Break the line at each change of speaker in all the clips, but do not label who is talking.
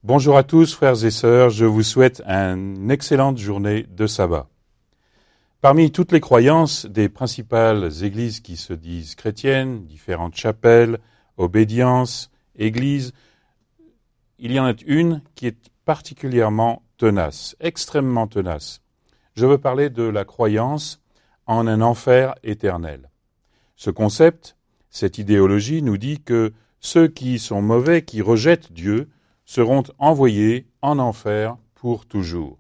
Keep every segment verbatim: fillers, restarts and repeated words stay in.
Bonjour à tous, frères et sœurs, je vous souhaite une excellente journée de sabbat. Parmi toutes les croyances des principales églises qui se disent chrétiennes, différentes chapelles, obédiences, églises, il y en a une qui est particulièrement tenace, extrêmement tenace. Je veux parler de la croyance en un enfer éternel. Ce concept, cette idéologie nous dit que ceux qui sont mauvais, qui rejettent Dieu, seront envoyés en enfer pour toujours.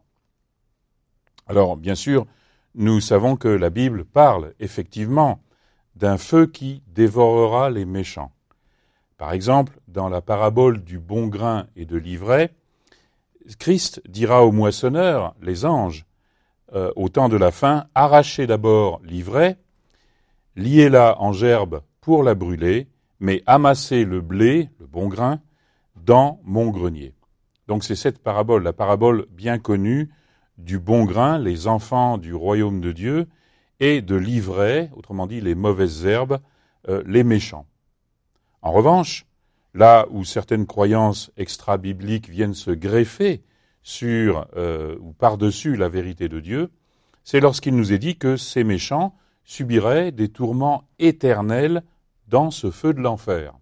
Alors, bien sûr, nous savons que la Bible parle effectivement d'un feu qui dévorera les méchants. Par exemple, dans la parabole du bon grain et de l'ivraie, Christ dira aux moissonneurs, les anges, euh, au temps de la fin, arrachez d'abord l'ivraie, liez-la en gerbe pour la brûler, mais amassez le blé, le bon grain, dans mon grenier. Donc c'est cette parabole, la parabole bien connue du bon grain, les enfants du royaume de Dieu, et de l'ivraie, autrement dit les mauvaises herbes, euh, les méchants. En revanche, là où certaines croyances extra-bibliques viennent se greffer sur euh, ou par-dessus la vérité de Dieu, c'est lorsqu'il nous est dit que ces méchants subiraient des tourments éternels dans ce feu de l'enfer.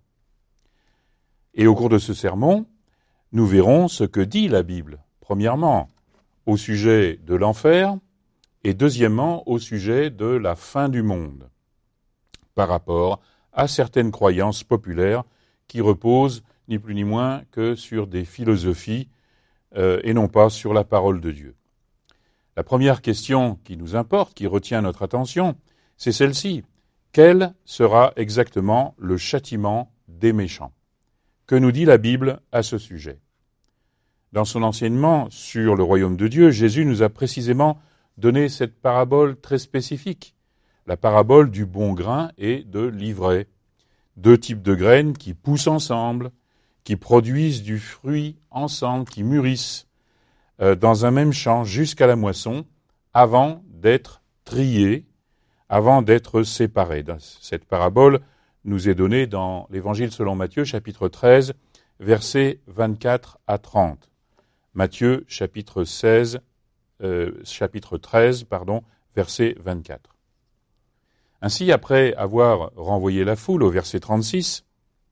Et au cours de ce sermon, nous verrons ce que dit la Bible, premièrement, au sujet de l'enfer, et deuxièmement, au sujet de la fin du monde, par rapport à certaines croyances populaires qui reposent ni plus ni moins que sur des philosophies euh, et non pas sur la parole de Dieu. La première question qui nous importe, qui retient notre attention, c'est celle-ci. Quel sera exactement le châtiment des méchants ? Que nous dit la Bible à ce sujet ? Dans son enseignement sur le royaume de Dieu, Jésus nous a précisément donné cette parabole très spécifique, la parabole du bon grain et de l'ivraie. Deux types de graines qui poussent ensemble, qui produisent du fruit ensemble, qui mûrissent euh, dans un même champ jusqu'à la moisson, avant d'être triées, avant d'être séparées. Cette parabole nous est donnée dans l'Évangile selon Matthieu, chapitre treize, versets vingt-quatre à trente. Matthieu, chapitre seize, euh, chapitre treize, pardon, verset vingt-quatre. Ainsi, après avoir renvoyé la foule au verset trente-six,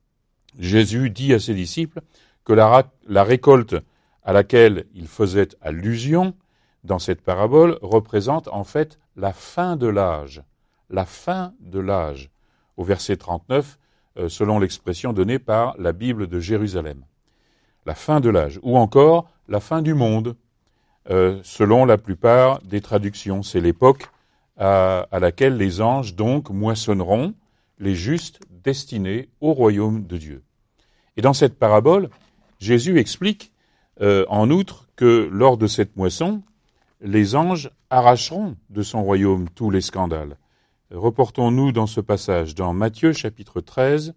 Jésus dit à ses disciples que la, la récolte à laquelle il faisait allusion dans cette parabole représente en fait la fin de l'âge. La fin de l'âge. Au verset trente-neuf, euh, selon l'expression donnée par la Bible de Jérusalem. La fin de l'âge, ou encore la fin du monde, euh, selon la plupart des traductions. C'est l'époque à, à laquelle les anges donc moissonneront les justes destinés au royaume de Dieu. Et dans cette parabole, Jésus explique euh, en outre que lors de cette moisson, les anges arracheront de son royaume tous les scandales. Reportons-nous dans ce passage, dans Matthieu chapitre treize,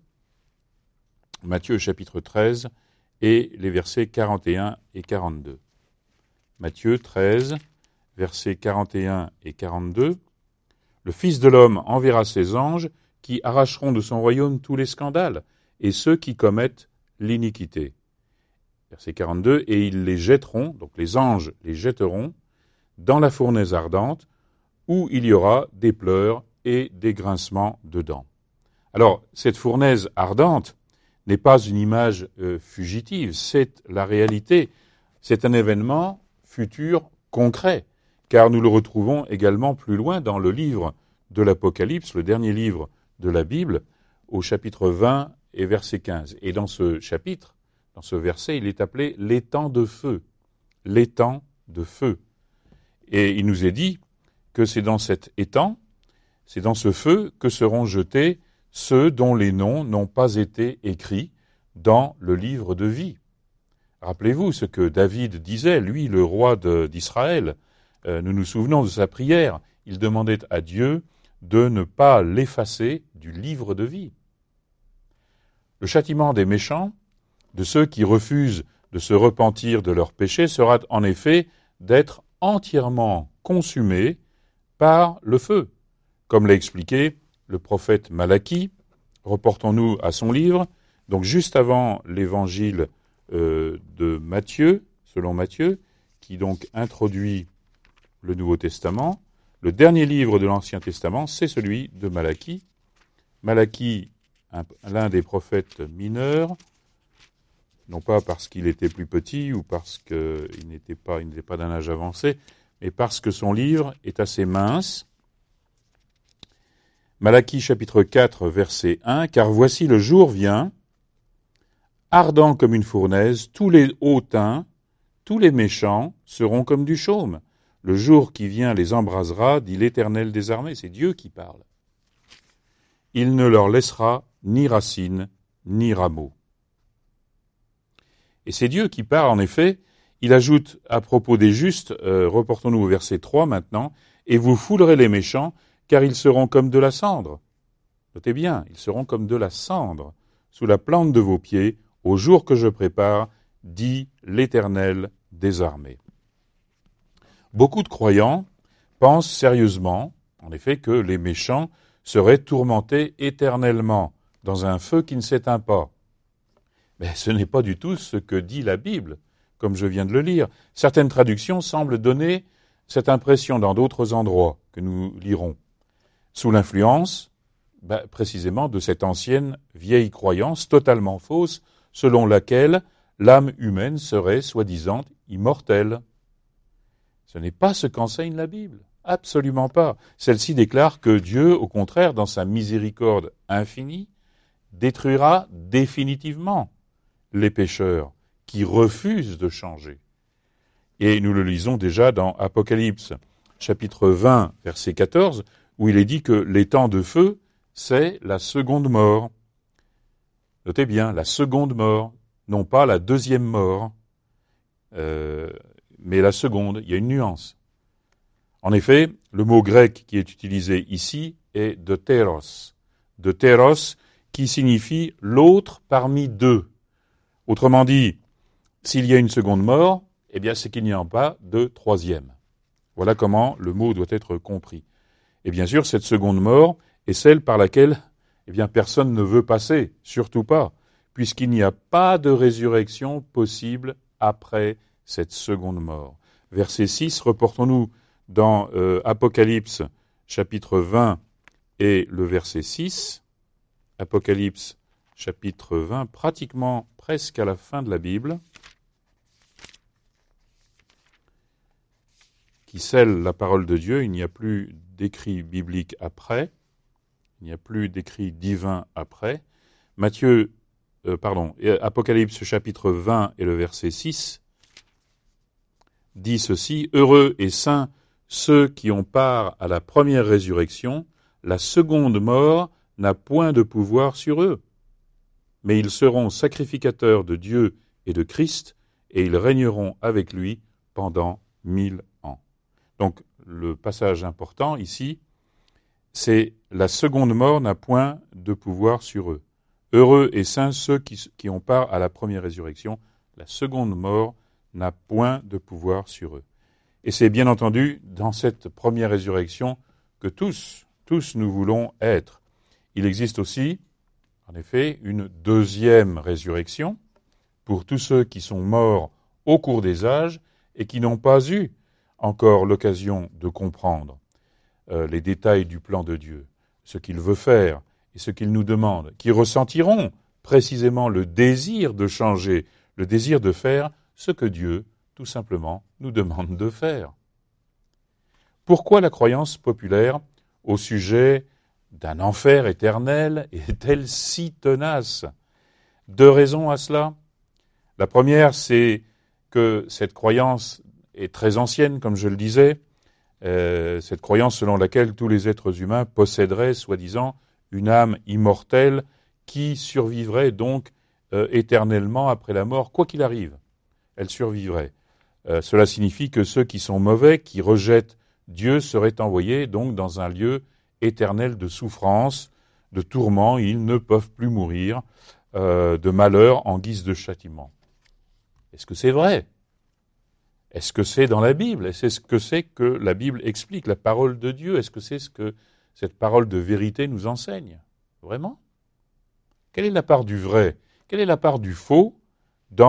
Matthieu chapitre treize et les versets quarante et un et quarante-deux. Matthieu treize, versets quarante et un et quarante-deux. Le Fils de l'homme enverra ses anges qui arracheront de son royaume tous les scandales et ceux qui commettent l'iniquité. Verset quarante-deux, et ils les jetteront, donc les anges les jetteront, dans la fournaise ardente, où il y aura des pleurs et des grincements de dents. Alors, cette fournaise ardente n'est pas une image euh, fugitive, c'est la réalité. C'est un événement futur concret, car nous le retrouvons également plus loin dans le livre de l'Apocalypse, le dernier livre de la Bible, au chapitre vingt et verset quinze. Et dans ce chapitre, dans ce verset, il est appelé l'étang de feu. L'étang de feu. Et il nous est dit que c'est dans cet étang, c'est dans ce feu que seront jetés ceux dont les noms n'ont pas été écrits dans le livre de vie. Rappelez-vous ce que David disait, lui, le roi de, d'Israël. Euh, nous nous souvenons de sa prière. Il demandait à Dieu de ne pas l'effacer du livre de vie. Le châtiment des méchants, de ceux qui refusent de se repentir de leurs péchés, sera en effet d'être entièrement consumés par le feu. Comme l'a expliqué le prophète Malachie, reportons-nous à son livre, donc juste avant l'évangile euh, de Matthieu, selon Matthieu, qui donc introduit le Nouveau Testament. Le dernier livre de l'Ancien Testament, c'est celui de Malachie. Malachie, un, l'un des prophètes mineurs, non pas parce qu'il était plus petit ou parce qu'il n'était pas, il n'était pas d'un âge avancé, mais parce que son livre est assez mince. Malachie chapitre quatre, verset un, « Car voici le jour vient, ardent comme une fournaise, tous les hautains, tous les méchants seront comme du chaume. Le jour qui vient les embrasera, dit l'Éternel des armées. » C'est Dieu qui parle. « Il ne leur laissera ni racine, ni rameaux. » Et c'est Dieu qui parle, en effet. Il ajoute à propos des justes, euh, reportons-nous au verset trois maintenant, « Et vous foulerez les méchants, car ils seront comme de la cendre. » Notez bien, ils seront comme de la cendre, sous la plante de vos pieds, au jour que je prépare, dit l'Éternel des armées. Beaucoup de croyants pensent sérieusement, en effet, que les méchants seraient tourmentés éternellement dans un feu qui ne s'éteint pas. Mais ce n'est pas du tout ce que dit la Bible, comme je viens de le lire. Certaines traductions semblent donner cette impression dans d'autres endroits que nous lirons, sous l'influence, ben, précisément, de cette ancienne vieille croyance totalement fausse, selon laquelle l'âme humaine serait, soi-disant, immortelle. Ce n'est pas ce qu'enseigne la Bible, absolument pas. Celle-ci déclare que Dieu, au contraire, dans sa miséricorde infinie, détruira définitivement les pécheurs qui refusent de changer. Et nous le lisons déjà dans Apocalypse, chapitre vingt, verset quatorze, où il est dit que les temps de feu, c'est la seconde mort. Notez bien, la seconde mort, non pas la deuxième mort, euh, mais la seconde, il y a une nuance. En effet, le mot grec qui est utilisé ici est de téros, de téros qui signifie l'autre parmi deux. Autrement dit, s'il y a une seconde mort, eh bien c'est qu'il n'y a pas de troisième. Voilà comment le mot doit être compris. Et bien sûr, cette seconde mort est celle par laquelle eh bien, personne ne veut passer, surtout pas, puisqu'il n'y a pas de résurrection possible après cette seconde mort. Verset six, reportons-nous dans euh, Apocalypse, chapitre vingt, et le verset six. Apocalypse, chapitre vingt, pratiquement presque à la fin de la Bible, qui scelle la parole de Dieu. Il n'y a plus d'écrit biblique après, il n'y a plus d'écrit divin après. Matthieu, euh, pardon, Apocalypse chapitre vingt et le verset six dit ceci, « Heureux et saints ceux qui ont part à la première résurrection, la seconde mort n'a point de pouvoir sur eux, mais ils seront sacrificateurs de Dieu et de Christ, et ils régneront avec lui pendant mille ans. » Donc, le passage important ici, c'est la seconde mort n'a point de pouvoir sur eux. Heureux et saints ceux qui, qui ont part à la première résurrection, la seconde mort n'a point de pouvoir sur eux. Et c'est bien entendu dans cette première résurrection que tous, tous nous voulons être. Il existe aussi, en effet, une deuxième résurrection pour tous ceux qui sont morts au cours des âges et qui n'ont pas eu encore l'occasion de comprendre euh, les détails du plan de Dieu, ce qu'il veut faire et ce qu'il nous demande, qui ressentiront précisément le désir de changer, le désir de faire ce que Dieu, tout simplement, nous demande de faire. Pourquoi la croyance populaire au sujet d'un enfer éternel est-elle si tenace? Deux raisons à cela. La première, c'est que cette croyance est très ancienne, comme je le disais, euh, cette croyance selon laquelle tous les êtres humains posséderaient, soi-disant, une âme immortelle qui survivrait donc euh, éternellement après la mort, quoi qu'il arrive. Elle survivrait. Euh, cela signifie que ceux qui sont mauvais, qui rejettent Dieu, seraient envoyés donc dans un lieu éternel de souffrance, de tourment, ils ne peuvent plus mourir, euh, de malheur en guise de châtiment. Est-ce que c'est vrai? Est-ce que c'est dans la Bible? Est-ce que c'est que la Bible explique, la parole de Dieu? Est-ce que c'est ce que cette parole de vérité nous enseigne? Vraiment? Quelle est la part du vrai? Quelle est la part du faux dans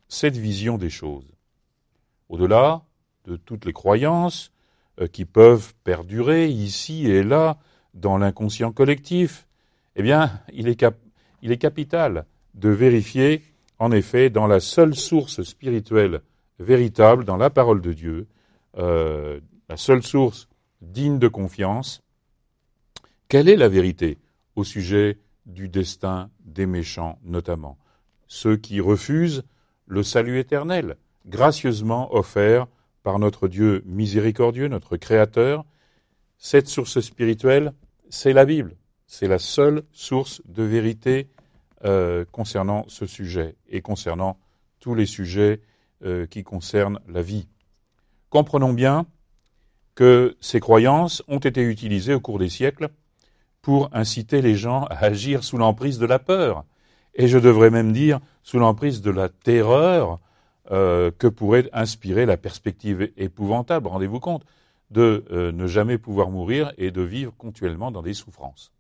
cette vision des choses. Au-delà de toutes les croyances euh, qui peuvent perdurer ici et là dans l'inconscient collectif, eh bien, il est, cap- il est capital de vérifier, en effet, dans la seule source spirituelle véritable, dans la parole de Dieu, euh, la seule source digne de confiance, quelle est la vérité au sujet du destin des méchants notamment, ceux qui refusent le salut éternel, gracieusement offert par notre Dieu miséricordieux, notre Créateur. Cette source spirituelle, c'est la Bible. C'est la seule source de vérité euh, concernant ce sujet et concernant tous les sujets euh, qui concernent la vie. Comprenons bien que ces croyances ont été utilisées au cours des siècles pour inciter les gens à agir sous l'emprise de la peur, et je devrais même dire sous l'emprise de la terreur euh, que pourrait inspirer la perspective épouvantable, rendez-vous compte, de euh, ne jamais pouvoir mourir et de vivre continuellement dans des souffrances,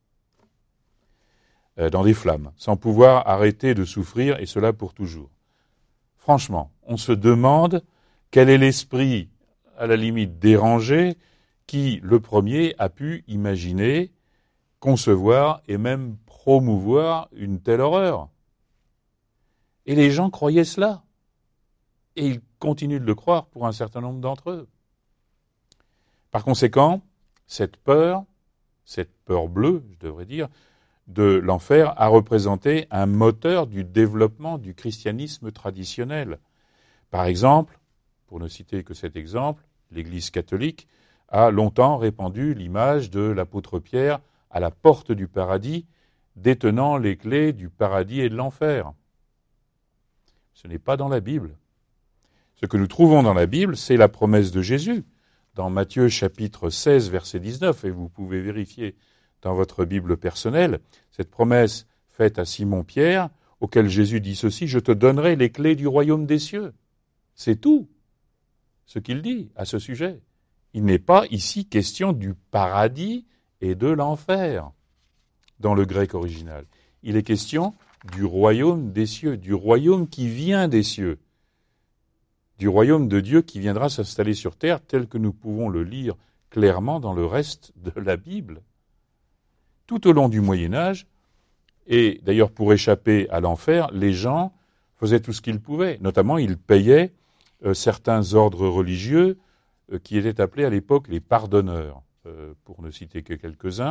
euh, dans des flammes, sans pouvoir arrêter de souffrir, et cela pour toujours. Franchement, on se demande quel est l'esprit, à la limite dérangé, qui, le premier, a pu imaginer, concevoir et même promouvoir une telle horreur. Et les gens croyaient cela. Et ils continuent de le croire pour un certain nombre d'entre eux. Par conséquent, cette peur, cette peur bleue, je devrais dire, de l'enfer a représenté un moteur du développement du christianisme traditionnel. Par exemple, pour ne citer que cet exemple, l'Église catholique a longtemps répandu l'image de l'apôtre Pierre à la porte du paradis, détenant les clés du paradis et de l'enfer. Ce n'est pas dans la Bible. Ce que nous trouvons dans la Bible, c'est la promesse de Jésus, dans Matthieu chapitre seize, verset dix-neuf, et vous pouvez vérifier dans votre Bible personnelle, cette promesse faite à Simon-Pierre, auquel Jésus dit ceci, « Je te donnerai les clés du royaume des cieux ». C'est tout ce qu'il dit à ce sujet. Il n'est pas ici question du paradis et de l'enfer dans le grec original. Il est question du royaume des cieux, du royaume qui vient des cieux, du royaume de Dieu qui viendra s'installer sur terre tel que nous pouvons le lire clairement dans le reste de la Bible. Tout au long du Moyen-Âge, et d'ailleurs pour échapper à l'enfer, les gens faisaient tout ce qu'ils pouvaient. Notamment, ils payaient euh, certains ordres religieux euh, qui étaient appelés à l'époque les pardonneurs, euh, pour ne citer que quelques-uns.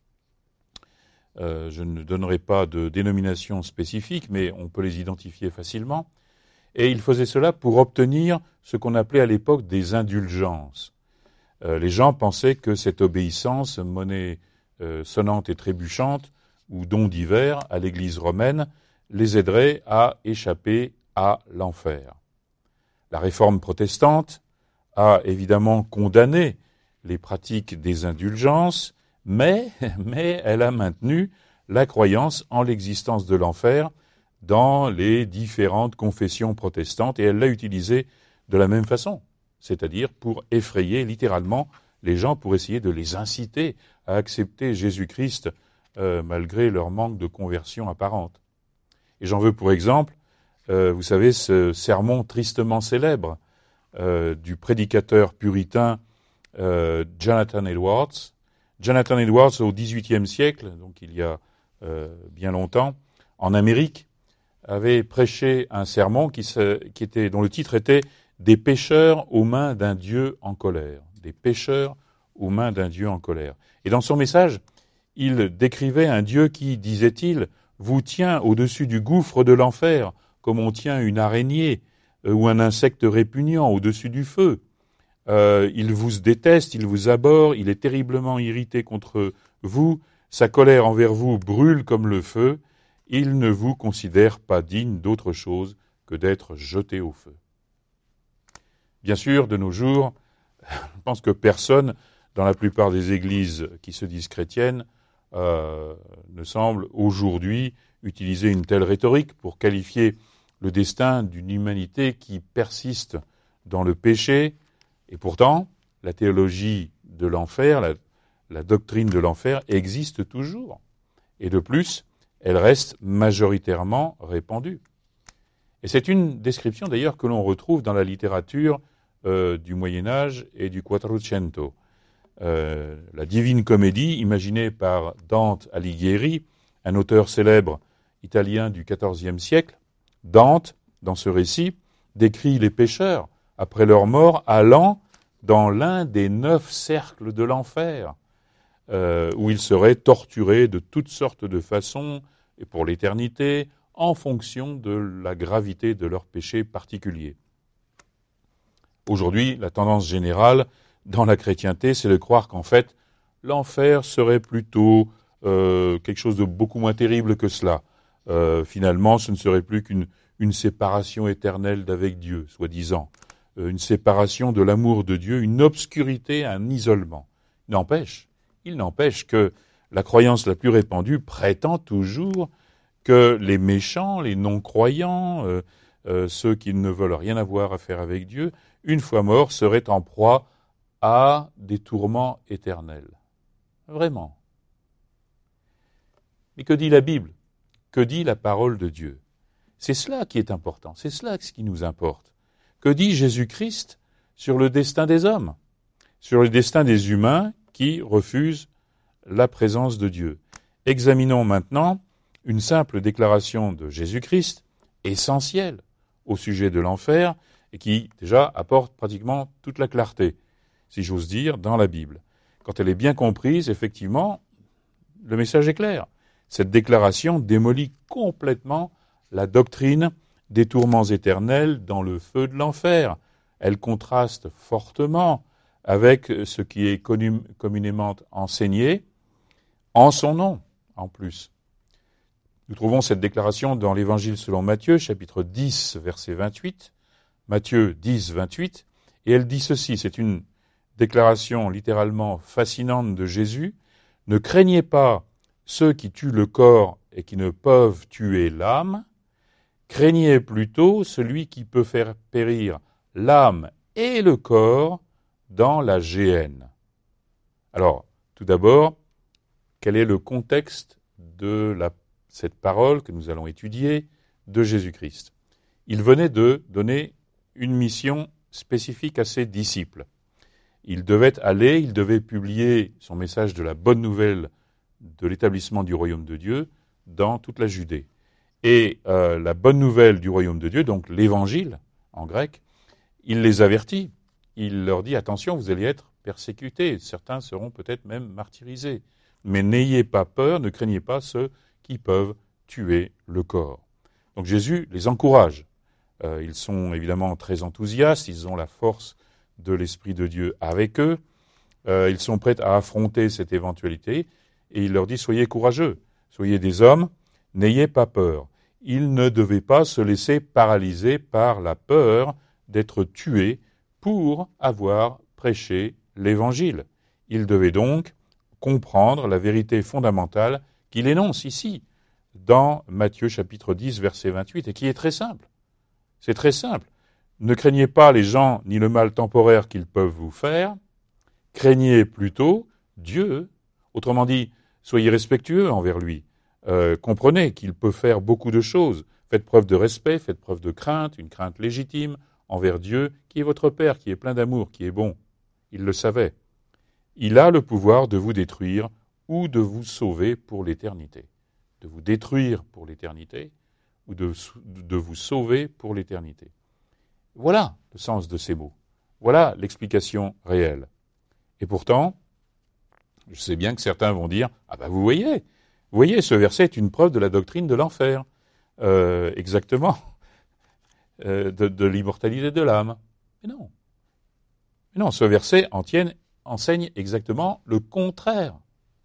Euh, je ne donnerai pas de dénomination spécifique, mais on peut les identifier facilement. Et ils faisaient cela pour obtenir ce qu'on appelait à l'époque des indulgences. Euh, les gens pensaient que cette obéissance, monnaie euh, sonnante et trébuchante, ou dons divers à l'Église romaine, les aiderait à échapper à l'enfer. La réforme protestante a évidemment condamné les pratiques des indulgences, mais, mais elle a maintenu la croyance en l'existence de l'enfer dans les différentes confessions protestantes, et elle l'a utilisée de la même façon, c'est-à-dire pour effrayer littéralement les gens, pour essayer de les inciter à accepter Jésus-Christ euh, malgré leur manque de conversion apparente. Et j'en veux pour exemple, euh, vous savez, ce sermon tristement célèbre euh, du prédicateur puritain euh, Jonathan Edwards. Jonathan Edwards, au dix-huitième siècle, donc il y a euh, bien longtemps, en Amérique, avait prêché un sermon qui, se, qui était, dont le titre était « Des pécheurs aux mains d'un Dieu en colère ». Des pécheurs aux mains d'un Dieu en colère. Et dans son message, il décrivait un Dieu qui, disait-il, vous tient au-dessus du gouffre de l'enfer, comme on tient une araignée euh, ou un insecte répugnant au-dessus du feu. Euh, il vous déteste, il vous abhorre, il est terriblement irrité contre vous, sa colère envers vous brûle comme le feu, il ne vous considère pas digne d'autre chose que d'être jeté au feu. Bien sûr, de nos jours, je pense que personne, dans la plupart des églises qui se disent chrétiennes, euh, ne semble aujourd'hui utiliser une telle rhétorique pour qualifier le destin d'une humanité qui persiste dans le péché. Et pourtant, la théologie de l'enfer, la, la doctrine de l'enfer existe toujours. Et de plus, elle reste majoritairement répandue. Et c'est une description d'ailleurs que l'on retrouve dans la littérature euh, du Moyen-Âge et du Quattrocento. Euh, la Divine Comédie, imaginée par Dante Alighieri, un auteur célèbre italien du quatorzième siècle. Dante, dans ce récit, décrit les pécheurs, après leur mort, allant dans l'un des neuf cercles de l'enfer, euh, où ils seraient torturés de toutes sortes de façons, et pour l'éternité, en fonction de la gravité de leurs péchés particuliers. Aujourd'hui, la tendance générale dans la chrétienté, c'est de croire qu'en fait, l'enfer serait plutôt euh, quelque chose de beaucoup moins terrible que cela. Euh, finalement, ce ne serait plus qu'une une séparation éternelle d'avec Dieu, soi-disant, euh, une séparation de l'amour de Dieu, une obscurité, un isolement. Il n'empêche, il n'empêche que la croyance la plus répandue prétend toujours que les méchants, les non-croyants, euh, euh, ceux qui ne veulent rien avoir à faire avec Dieu, une fois morts, seraient en proie à des tourments éternels. Vraiment. Mais que dit la Bible? Que dit la parole de Dieu? C'est cela qui est important, c'est cela qui nous importe. Que dit Jésus-Christ sur le destin des hommes, sur le destin des humains qui refusent la présence de Dieu? Examinons maintenant une simple déclaration de Jésus-Christ, essentielle au sujet de l'enfer, et qui, déjà, apporte pratiquement toute la clarté, si j'ose dire, dans la Bible. Quand elle est bien comprise, effectivement, le message est clair. Cette déclaration démolit complètement la doctrine des tourments éternels dans le feu de l'enfer. Elle contraste fortement avec ce qui est communément enseigné en son nom, en plus. Nous trouvons cette déclaration dans l'Évangile selon Matthieu, chapitre dix, verset vingt-huit. Matthieu dix, vingt-huit. Et elle dit ceci, c'est une déclaration littéralement fascinante de Jésus. « Ne craignez pas ceux qui tuent le corps et qui ne peuvent tuer l'âme. Craignez plutôt celui qui peut faire périr l'âme et le corps dans la géhenne. » Alors, tout d'abord, quel est le contexte de la, cette parole que nous allons étudier de Jésus-Christ? Il venait de donner une mission spécifique à ses disciples. Il devait aller, il devait publier son message de la bonne nouvelle de l'établissement du royaume de Dieu dans toute la Judée. Et euh, la bonne nouvelle du royaume de Dieu, donc l'évangile en grec, il les avertit. Il leur dit, attention, vous allez être persécutés, certains seront peut-être même martyrisés. Mais n'ayez pas peur, ne craignez pas ceux qui peuvent tuer le corps. Donc Jésus les encourage. Euh, ils sont évidemment très enthousiastes, ils ont la force de l'Esprit de Dieu avec eux. Euh, ils sont prêts à affronter cette éventualité. Et il leur dit, soyez courageux, soyez des hommes, n'ayez pas peur. Ils ne devaient pas se laisser paralyser par la peur d'être tués pour avoir prêché l'Évangile. Ils devaient donc comprendre la vérité fondamentale qu'il énonce ici, dans Matthieu chapitre dix, verset vingt-huit, et qui est très simple. C'est très simple. Ne craignez pas les gens ni le mal temporaire qu'ils peuvent vous faire, craignez plutôt Dieu. Autrement dit, soyez respectueux envers lui. Euh, comprenez qu'il peut faire beaucoup de choses. Faites preuve de respect, faites preuve de crainte, une crainte légitime envers Dieu, qui est votre Père, qui est plein d'amour, qui est bon. Il le savait. Il a le pouvoir de vous détruire ou de vous sauver pour l'éternité. De vous détruire pour l'éternité ou de, de vous sauver pour l'éternité. Voilà le sens de ces mots. Voilà l'explication réelle. Et pourtant, je sais bien que certains vont dire, ah ben vous voyez, vous voyez, ce verset est une preuve de la doctrine de l'enfer. Euh, exactement. Euh, de, de l'immortalité de l'âme. Mais non. Mais non, ce verset entienne, enseigne exactement le contraire.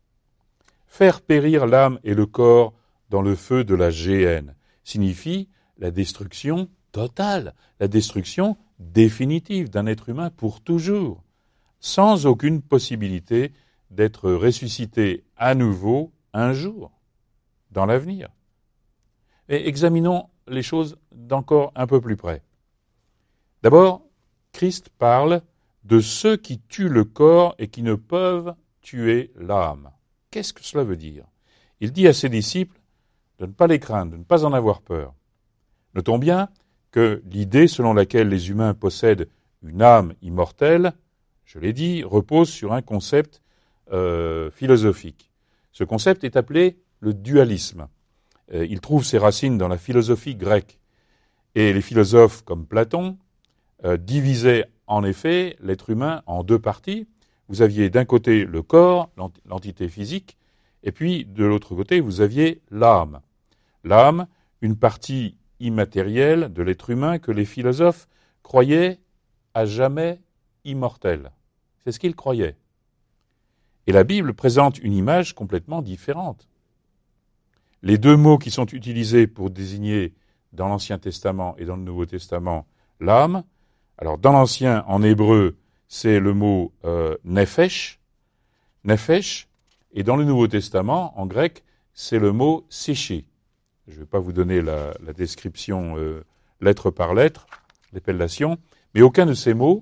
Faire périr l'âme et le corps dans le feu de la géhenne signifie la destruction totale, la destruction définitive d'un être humain pour toujours, sans aucune possibilité d'être ressuscité à nouveau un jour, dans l'avenir. Et examinons les choses d'encore un peu plus près. D'abord, Christ parle de ceux qui tuent le corps et qui ne peuvent tuer l'âme. Qu'est-ce que cela veut dire? Il dit à ses disciples de ne pas les craindre, de ne pas en avoir peur. Notons bien que l'idée selon laquelle les humains possèdent une âme immortelle, je l'ai dit, repose sur un concept euh, philosophique. Ce concept est appelé le dualisme. Euh, il trouve ses racines dans la philosophie grecque. Et les philosophes comme Platon euh, divisaient en effet l'être humain en deux parties. Vous aviez d'un côté le corps, l'entité physique, et puis de l'autre côté, vous aviez l'âme. L'âme, une partie immatérielle de l'être humain que les philosophes croyaient à jamais immortelle. C'est ce qu'ils croyaient. Et la Bible présente une image complètement différente. Les deux mots qui sont utilisés pour désigner dans l'Ancien Testament et dans le Nouveau Testament l'âme, alors dans l'Ancien, en hébreu, c'est le mot euh, nefesh, nefesh, et dans le Nouveau Testament, en grec, c'est le mot séché. Je ne vais pas vous donner la, la description euh, lettre par lettre, l'appellation, mais aucun de ces mots,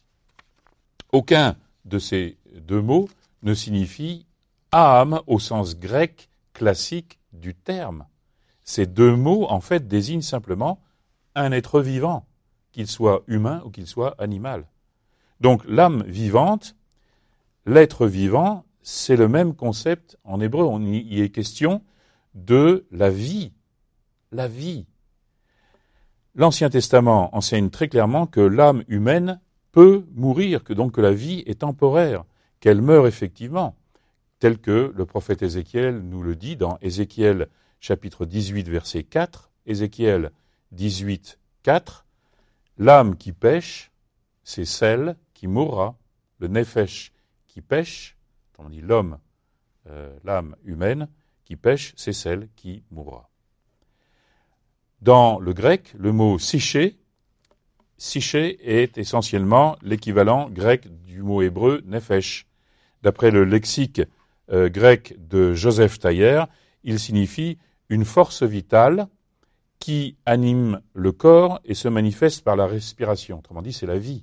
aucun de ces deux mots ne signifie âme au sens grec classique du terme. Ces deux mots, en fait, désignent simplement un être vivant, qu'il soit humain ou qu'il soit animal. Donc l'âme vivante, l'être vivant, c'est le même concept en hébreu. On y est question de la vie. La vie. L'Ancien Testament enseigne très clairement que l'âme humaine peut mourir, que donc que la vie est temporaire, qu'elle meurt effectivement, tel que le prophète Ézéchiel nous le dit dans Ézéchiel chapitre dix-huit, verset quatre, Ézéchiel dix-huit, quatre, l'âme qui pêche, c'est celle qui mourra, le nefesh qui pêche, on dit l'homme, euh, l'âme humaine qui pêche, c'est celle qui mourra. Dans le grec, le mot psyché, psyché est essentiellement l'équivalent grec du mot hébreu nefesh. D'après le lexique euh, grec de Joseph Tailler, il signifie une force vitale qui anime le corps et se manifeste par la respiration. Autrement dit, c'est la vie.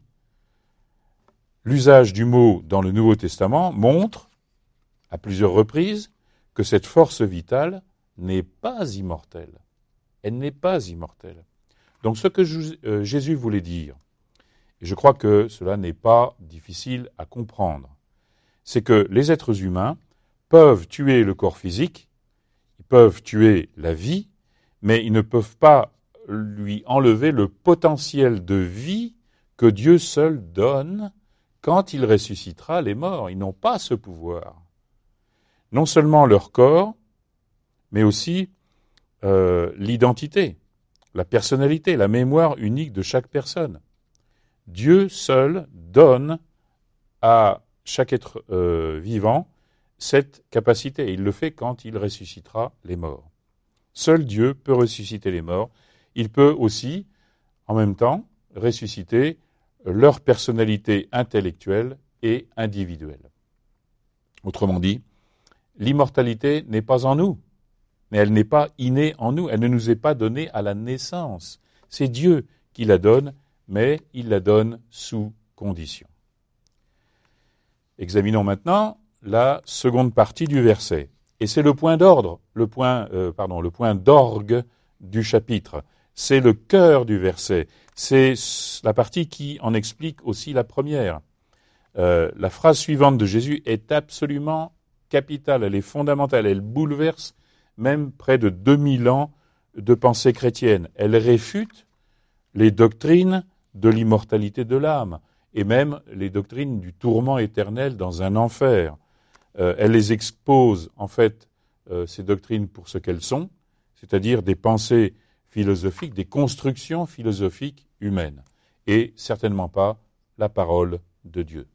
L'usage du mot dans le Nouveau Testament montre, à plusieurs reprises, que cette force vitale n'est pas immortelle. Elle n'est pas immortelle. Donc ce que je, euh, Jésus voulait dire, et je crois que cela n'est pas difficile à comprendre, c'est que les êtres humains peuvent tuer le corps physique, ils peuvent tuer la vie, mais ils ne peuvent pas lui enlever le potentiel de vie que Dieu seul donne quand il ressuscitera les morts. Ils n'ont pas ce pouvoir. Non seulement leur corps, mais aussi euh, l'identité, la personnalité, la mémoire unique de chaque personne. Dieu seul donne à chaque être euh, vivant cette capacité. Il le fait quand il ressuscitera les morts. Seul Dieu peut ressusciter les morts. Il peut aussi, en même temps, ressusciter leur personnalité intellectuelle et individuelle. Autrement dit, l'immortalité n'est pas en nous, mais elle n'est pas innée en nous, elle ne nous est pas donnée à la naissance. C'est Dieu qui la donne, mais il la donne sous condition. Examinons maintenant la seconde partie du verset. Et c'est le point d'ordre, le point, euh, pardon, le point d'orgue du chapitre. C'est le cœur du verset. C'est la partie qui en explique aussi la première. Euh, la phrase suivante de Jésus est absolument capitale, elle est fondamentale, elle bouleverse même près de deux mille ans de pensée chrétienne. Elle réfute les doctrines de l'immortalité de l'âme et même les doctrines du tourment éternel dans un enfer. Euh, elle les expose, en fait, euh, ces doctrines pour ce qu'elles sont, c'est-à-dire des pensées philosophiques, des constructions philosophiques humaines, et certainement pas la parole de Dieu.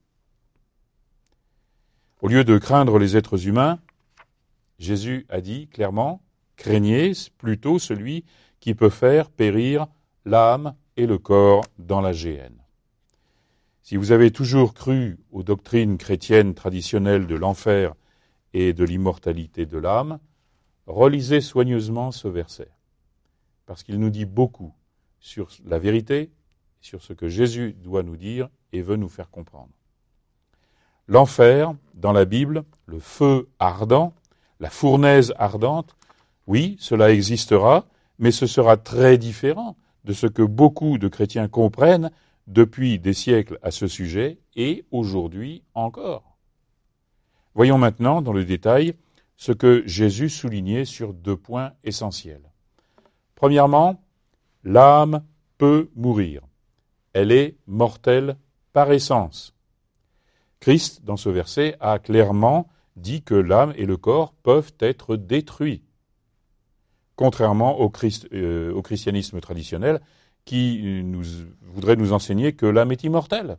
Au lieu de craindre les êtres humains, Jésus a dit clairement, craignez plutôt celui qui peut faire périr l'âme et le corps dans la géhenne. Si vous avez toujours cru aux doctrines chrétiennes traditionnelles de l'enfer et de l'immortalité de l'âme, relisez soigneusement ce verset, parce qu'il nous dit beaucoup sur la vérité, sur ce que Jésus doit nous dire et veut nous faire comprendre. L'enfer, dans la Bible, le feu ardent, la fournaise ardente, oui, cela existera, mais ce sera très différent de ce que beaucoup de chrétiens comprennent depuis des siècles à ce sujet et aujourd'hui encore. Voyons maintenant dans le détail ce que Jésus soulignait sur deux points essentiels. Premièrement, l'âme peut mourir. Elle est mortelle par essence. Christ, dans ce verset, a clairement dit que l'âme et le corps peuvent être détruits, contrairement au, Christ, euh, au christianisme traditionnel qui nous, voudrait nous enseigner que l'âme est immortelle,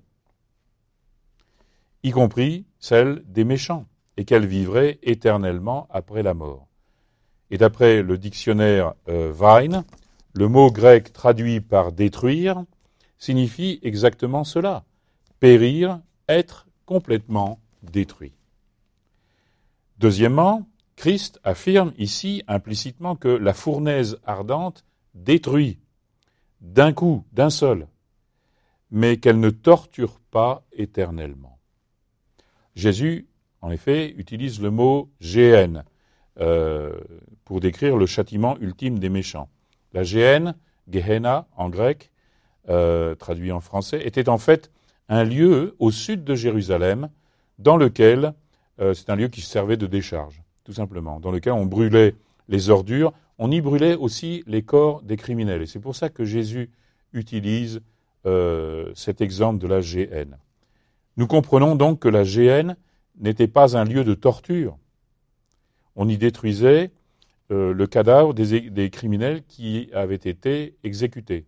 y compris celle des méchants, et qu'elle vivrait éternellement après la mort. Et d'après le dictionnaire euh, Vine, le mot grec traduit par « détruire » signifie exactement cela, périr, être complètement détruit. Deuxièmement, Christ affirme ici implicitement que la fournaise ardente détruit, d'un coup, d'un seul, mais qu'elle ne torture pas éternellement. Jésus, en effet, utilise le mot « géhenne » euh, pour décrire le châtiment ultime des méchants. La géhenne, Gehenna en grec, euh, traduit en français, était en fait un lieu au sud de Jérusalem dans lequel, euh, c'est un lieu qui servait de décharge, tout simplement, dans lequel on brûlait les ordures, on y brûlait aussi les corps des criminels. Et c'est pour ça que Jésus utilise euh, cet exemple de la géhenne. Nous comprenons donc que la géhenne n'était pas un lieu de torture. On y détruisait euh, le cadavre des, des criminels qui avaient été exécutés.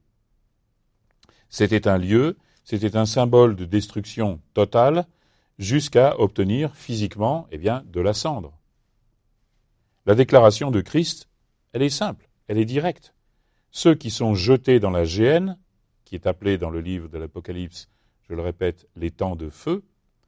C'était un lieu, c'était un symbole de destruction totale jusqu'à obtenir physiquement eh bien, de la cendre. La déclaration de Christ, elle est simple, elle est directe. Ceux qui sont jetés dans la géhenne, qui est appelée dans le livre de l'Apocalypse, je le répète, les temps de feu,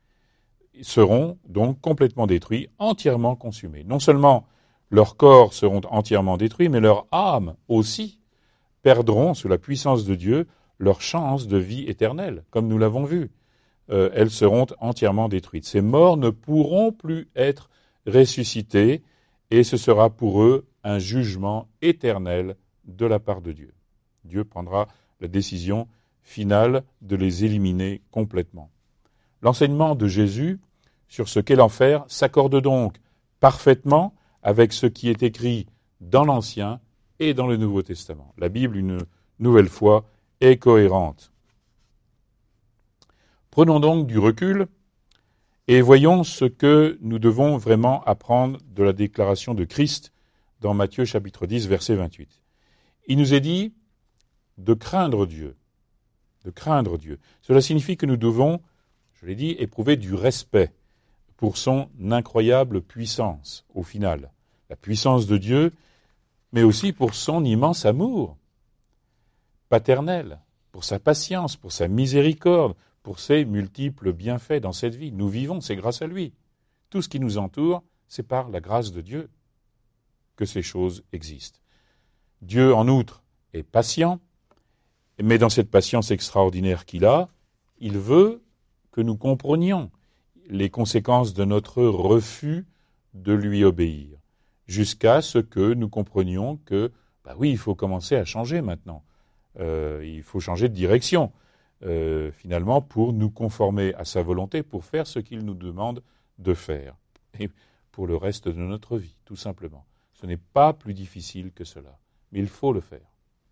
seront donc complètement détruits, entièrement consumés. Non seulement leurs corps seront entièrement détruits, mais leurs âmes aussi perdront, sous la puissance de Dieu, leur chance de vie éternelle, comme nous l'avons vu. Euh, elles seront entièrement détruites. Ces morts ne pourront plus être ressuscités, et ce sera pour eux un jugement éternel de la part de Dieu. Dieu prendra la décision finale de les éliminer complètement. L'enseignement de Jésus sur ce qu'est l'enfer s'accorde donc parfaitement avec ce qui est écrit dans l'Ancien et dans le Nouveau Testament. La Bible, une nouvelle fois, est cohérente. Prenons donc du recul et voyons ce que nous devons vraiment apprendre de la déclaration de Christ dans Matthieu chapitre dix, verset vingt-huit. Il nous est dit de craindre Dieu, de craindre Dieu. Cela signifie que nous devons, je l'ai dit, éprouver du respect pour son incroyable puissance, au final. La puissance de Dieu, mais aussi pour son immense amour paternel, pour sa patience, pour sa miséricorde, pour ses multiples bienfaits dans cette vie. Nous vivons, c'est grâce à lui. Tout ce qui nous entoure, c'est par la grâce de Dieu que ces choses existent. Dieu, en outre, est patient, mais dans cette patience extraordinaire qu'il a, il veut que nous comprenions les conséquences de notre refus de lui obéir, jusqu'à ce que nous comprenions que, bah oui, il faut commencer à changer maintenant. Euh, il faut changer de direction, euh, finalement, pour nous conformer à sa volonté, pour faire ce qu'il nous demande de faire, et pour le reste de notre vie, tout simplement. Ce n'est pas plus difficile que cela, mais il faut le faire.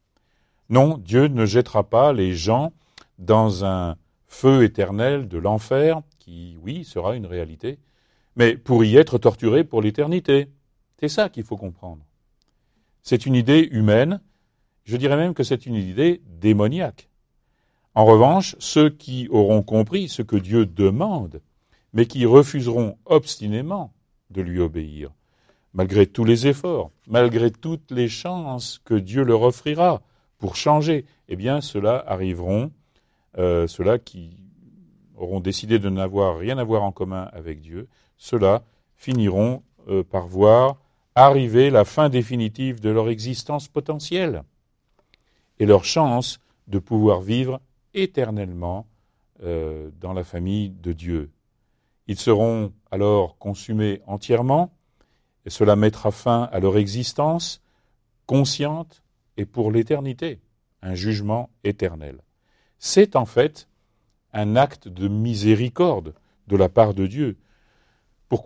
Non, Dieu ne jettera pas les gens dans un feu éternel de l'enfer, qui, oui, sera une réalité, mais pour y être torturés pour l'éternité. C'est ça qu'il faut comprendre. C'est une idée humaine. Je dirais même que c'est une idée démoniaque. En revanche, ceux qui auront compris ce que Dieu demande, mais qui refuseront obstinément de lui obéir, malgré tous les efforts, malgré toutes les chances que Dieu leur offrira pour changer, eh bien, ceux-là arriveront, euh, ceux-là qui auront décidé de n'avoir rien à voir en commun avec Dieu, ceux-là finiront euh, par voir arriver la fin définitive de leur existence potentielle et leur chance de pouvoir vivre éternellement euh, dans la famille de Dieu. Ils seront alors consumés entièrement, et cela mettra fin à leur existence consciente et pour l'éternité. un jugement éternel. C'est en fait un acte de miséricorde de la part de Dieu. Pourquoi ?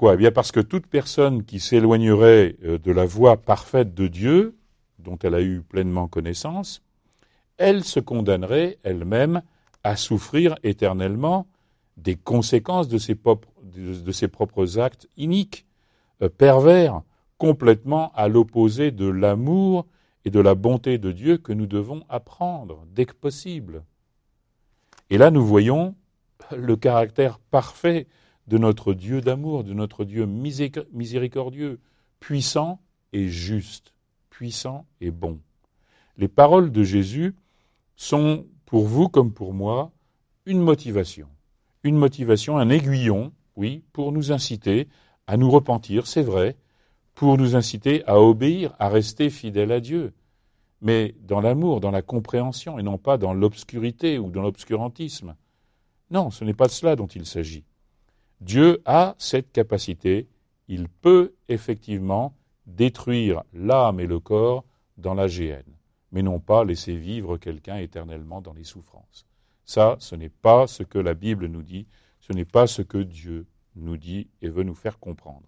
Eh bien parce que toute personne qui s'éloignerait de la voie parfaite de Dieu, dont elle a eu pleinement connaissance, elle se condamnerait elle-même à souffrir éternellement des conséquences de ses propres, de ses propres actes iniques, euh, pervers, complètement à l'opposé de l'amour et de la bonté de Dieu que nous devons apprendre dès que possible. Et là, nous voyons le caractère parfait de notre Dieu d'amour, de notre Dieu miséricordieux, puissant et juste, puissant et bon. Les paroles de Jésus sont, pour vous comme pour moi, une motivation. Une motivation, un aiguillon, oui, pour nous inciter à nous repentir, c'est vrai, pour nous inciter à obéir, à rester fidèles à Dieu, mais dans l'amour, dans la compréhension, et non pas dans l'obscurité ou dans l'obscurantisme. Non, ce n'est pas de cela dont il s'agit. Dieu a cette capacité, il peut effectivement détruire l'âme et le corps dans la géhenne, mais non pas laisser vivre quelqu'un éternellement dans les souffrances. Ça, ce n'est pas ce que la Bible nous dit, ce n'est pas ce que Dieu nous dit et veut nous faire comprendre.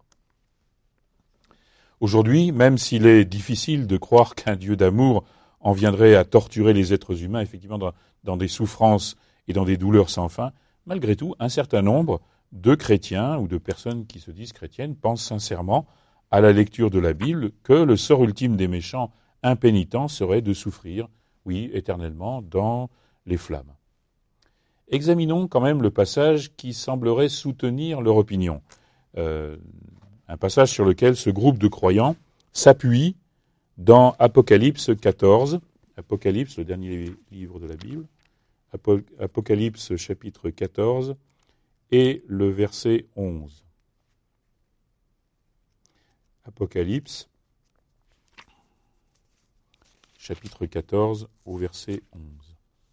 Aujourd'hui, même s'il est difficile de croire qu'un Dieu d'amour en viendrait à torturer les êtres humains, effectivement dans, dans des souffrances et dans des douleurs sans fin, malgré tout, un certain nombre de chrétiens ou de personnes qui se disent chrétiennes pensent sincèrement à la lecture de la Bible que le sort ultime des méchants impénitents serait de souffrir, oui, éternellement, dans les flammes. Examinons quand même le passage qui semblerait soutenir leur opinion. Euh, un passage sur lequel ce groupe de croyants s'appuie dans Apocalypse quatorze, Apocalypse, le dernier livre de la Bible, Apocalypse chapitre quatorze et le verset onze. Apocalypse chapitre quatorze au verset onze.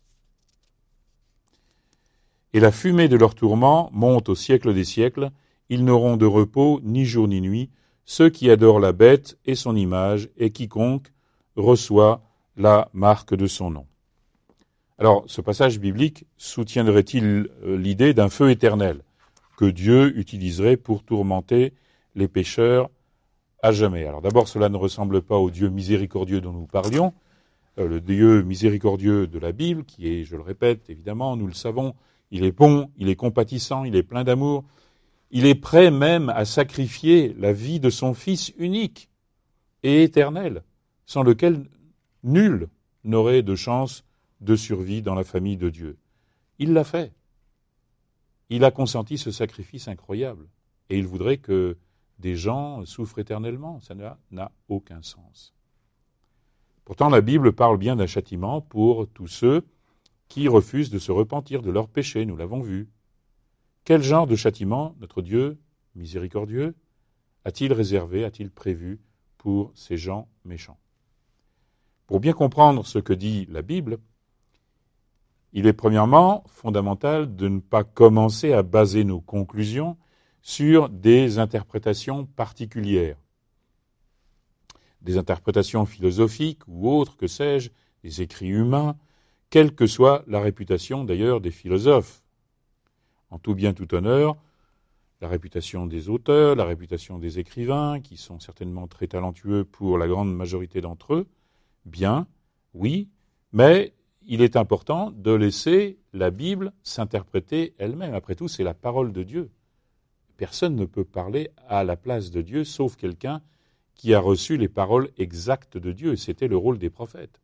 Et la fumée de leur tourment monte au siècle des siècles, ils n'auront de repos ni jour ni nuit, ceux qui adorent la bête et son image, et quiconque reçoit la marque de son nom. Alors, ce passage biblique soutiendrait-il l'idée d'un feu éternel que Dieu utiliserait pour tourmenter les pécheurs à jamais? Alors d'abord, cela ne ressemble pas au Dieu miséricordieux dont nous parlions, euh, le Dieu miséricordieux de la Bible, qui est, je le répète, évidemment, nous le savons, il est bon, il est compatissant, il est plein d'amour, il est prêt même à sacrifier la vie de son Fils unique et éternel, sans lequel nul n'aurait de chance de survie dans la famille de Dieu. Il l'a fait. Il a consenti ce sacrifice incroyable. Et il voudrait que des gens souffrent éternellement. Ça n'a, n'a aucun sens. Pourtant, la Bible parle bien d'un châtiment pour tous ceux qui refusent de se repentir de leurs péchés, nous l'avons vu. Quel genre de châtiment notre Dieu, miséricordieux, a-t-il réservé, a-t-il prévu pour ces gens méchants? Pour bien comprendre ce que dit la Bible, il est premièrement fondamental de ne pas commencer à baser nos conclusions sur des interprétations particulières, des interprétations philosophiques ou autres, que sais-je, des écrits humains, quelle que soit la réputation d'ailleurs des philosophes. En tout bien, tout honneur, la réputation des auteurs, la réputation des écrivains, qui sont certainement très talentueux pour la grande majorité d'entre eux, bien, oui, mais il est important de laisser la Bible s'interpréter elle-même. Après tout, c'est la parole de Dieu. Personne ne peut parler à la place de Dieu, sauf quelqu'un qui a reçu les paroles exactes de Dieu, et c'était le rôle des prophètes.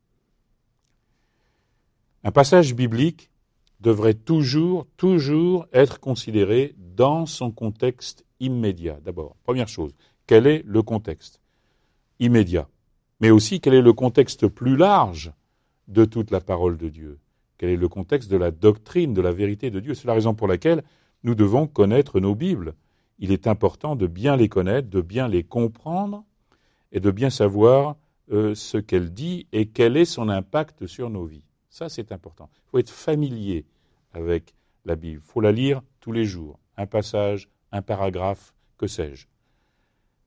Un passage biblique devrait toujours, toujours être considéré dans son contexte immédiat. D'abord, première chose, quel est le contexte immédiat? Mais aussi, quel est le contexte plus large de toute la parole de Dieu? Quel est le contexte de la doctrine, de la vérité de Dieu? C'est la raison pour laquelle nous devons connaître nos Bibles. Il est important de bien les connaître, de bien les comprendre et de bien savoir euh, ce qu'elle dit et quel est son impact sur nos vies. Ça, c'est important. Il faut être familier avec la Bible. Il faut la lire tous les jours. Un passage, un paragraphe, que sais-je.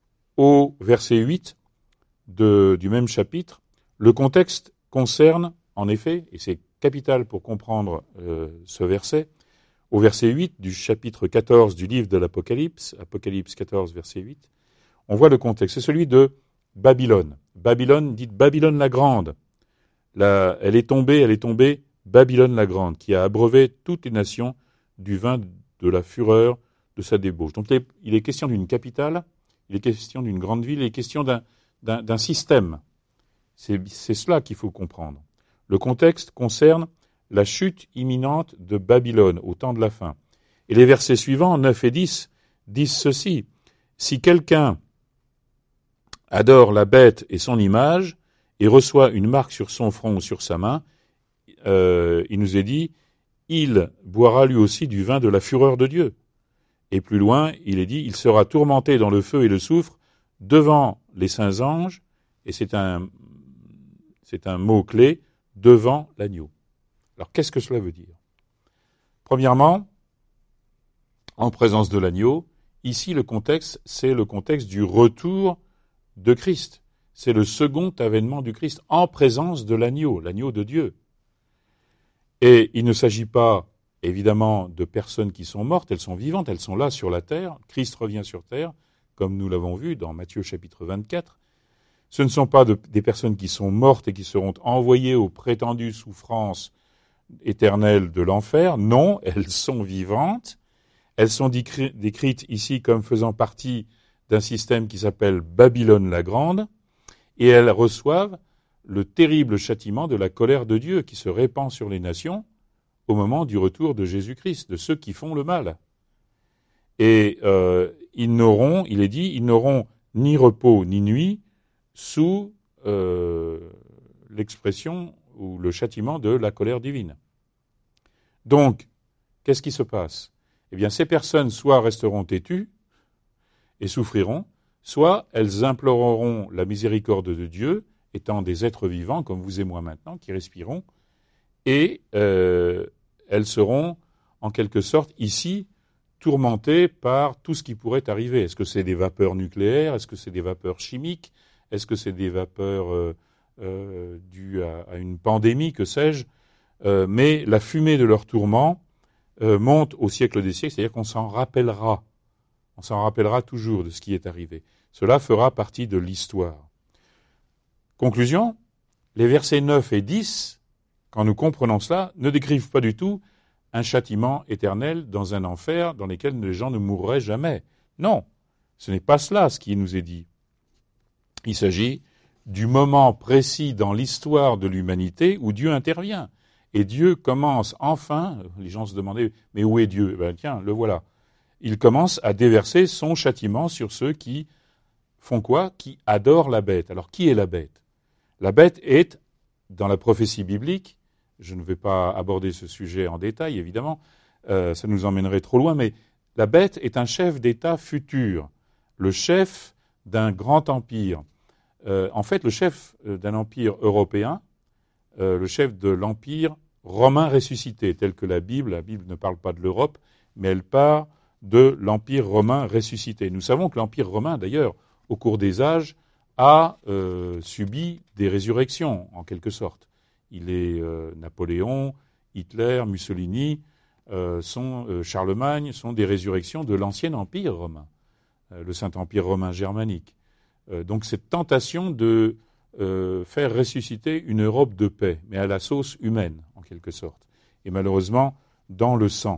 Au verset huit de, du même chapitre, le contexte concerne En effet, et c'est capital pour comprendre euh, ce verset, au verset huit du chapitre quatorze du livre de l'Apocalypse, Apocalypse quatorze, verset huit, on voit le contexte. C'est celui de Babylone. Babylone, dite Babylone la Grande. La, elle est tombée, elle est tombée, Babylone la Grande, qui a abreuvé toutes les nations du vin de la fureur de sa débauche. Donc il est question d'une capitale, il est question d'une grande ville, il est question d'un, d'un, d'un système. C'est, c'est cela qu'il faut comprendre. Le contexte concerne la chute imminente de Babylone au temps de la fin. Et les versets suivants, neuf et dix, disent ceci. Si quelqu'un adore la bête et son image et reçoit une marque sur son front ou sur sa main, euh, il nous est dit, il boira lui aussi du vin de la fureur de Dieu. Et plus loin, il est dit, il sera tourmenté dans le feu et le soufre devant les saints anges, et c'est un, c'est un mot-clé, devant l'agneau. Alors qu'est-ce que cela veut dire? Premièrement, en présence de l'agneau, ici le contexte, c'est le contexte du retour de Christ. C'est le second avènement du Christ, en présence de l'agneau, l'agneau de Dieu. Et il ne s'agit pas, évidemment, de personnes qui sont mortes, elles sont vivantes, elles sont là sur la terre. Christ revient sur terre, comme nous l'avons vu dans Matthieu chapitre vingt-quatre. Ce ne sont pas de, des personnes qui sont mortes et qui seront envoyées aux prétendues souffrances éternelles de l'enfer. Non, elles sont vivantes. Elles sont décrites ici comme faisant partie d'un système qui s'appelle Babylone la Grande, et elles reçoivent le terrible châtiment de la colère de Dieu qui se répand sur les nations au moment du retour de Jésus-Christ, de ceux qui font le mal. Et euh, ils n'auront, il est dit, ils n'auront ni repos ni nuit sous euh, l'expression ou le châtiment de la colère divine. Donc, qu'est-ce qui se passe? Eh bien, ces personnes soit resteront têtues et souffriront, soit elles imploreront la miséricorde de Dieu, étant des êtres vivants, comme vous et moi maintenant, qui respirons, et euh, elles seront, en quelque sorte, ici, tourmentées par tout ce qui pourrait arriver. Est-ce que c'est des vapeurs nucléaires? Est-ce que c'est des vapeurs chimiques? Est-ce que c'est des vapeurs euh, euh, dues à, à une pandémie, que sais-je? euh, Mais la fumée de leur tourment euh, monte au siècle des siècles, c'est-à-dire qu'on s'en rappellera. On s'en rappellera toujours de ce qui est arrivé. Cela fera partie de l'histoire. Conclusion, les versets neuf et dix, quand nous comprenons cela, ne décrivent pas du tout un châtiment éternel dans un enfer dans lequel les gens ne mourraient jamais. Non, ce n'est pas cela ce qui nous est dit. Il s'agit du moment précis dans l'histoire de l'humanité où Dieu intervient. Et Dieu commence enfin, les gens se demandaient, mais où est Dieu? Eh bien, tiens, le voilà. Il commence à déverser son châtiment sur ceux qui font quoi? Qui adorent la bête. Alors, qui est la bête? La bête est, dans la prophétie biblique, je ne vais pas aborder ce sujet en détail, évidemment, euh, ça nous emmènerait trop loin, mais la bête est un chef d'État futur, le chef d'un grand empire. Euh, en fait, le chef d'un empire européen, euh, le chef de l'empire romain ressuscité, tel que la Bible, la Bible ne parle pas de l'Europe, mais elle parle de l'empire romain ressuscité. Nous savons que l'empire romain, d'ailleurs, au cours des âges, a euh, subi des résurrections, en quelque sorte. Il est euh, Napoléon, Hitler, Mussolini, euh, sont, euh, Charlemagne, sont des résurrections de l'ancien empire romain, euh, le Saint-Empire romain germanique. Euh, donc cette tentation de euh, faire ressusciter une Europe de paix, mais à la sauce humaine, en quelque sorte, et malheureusement dans le sang.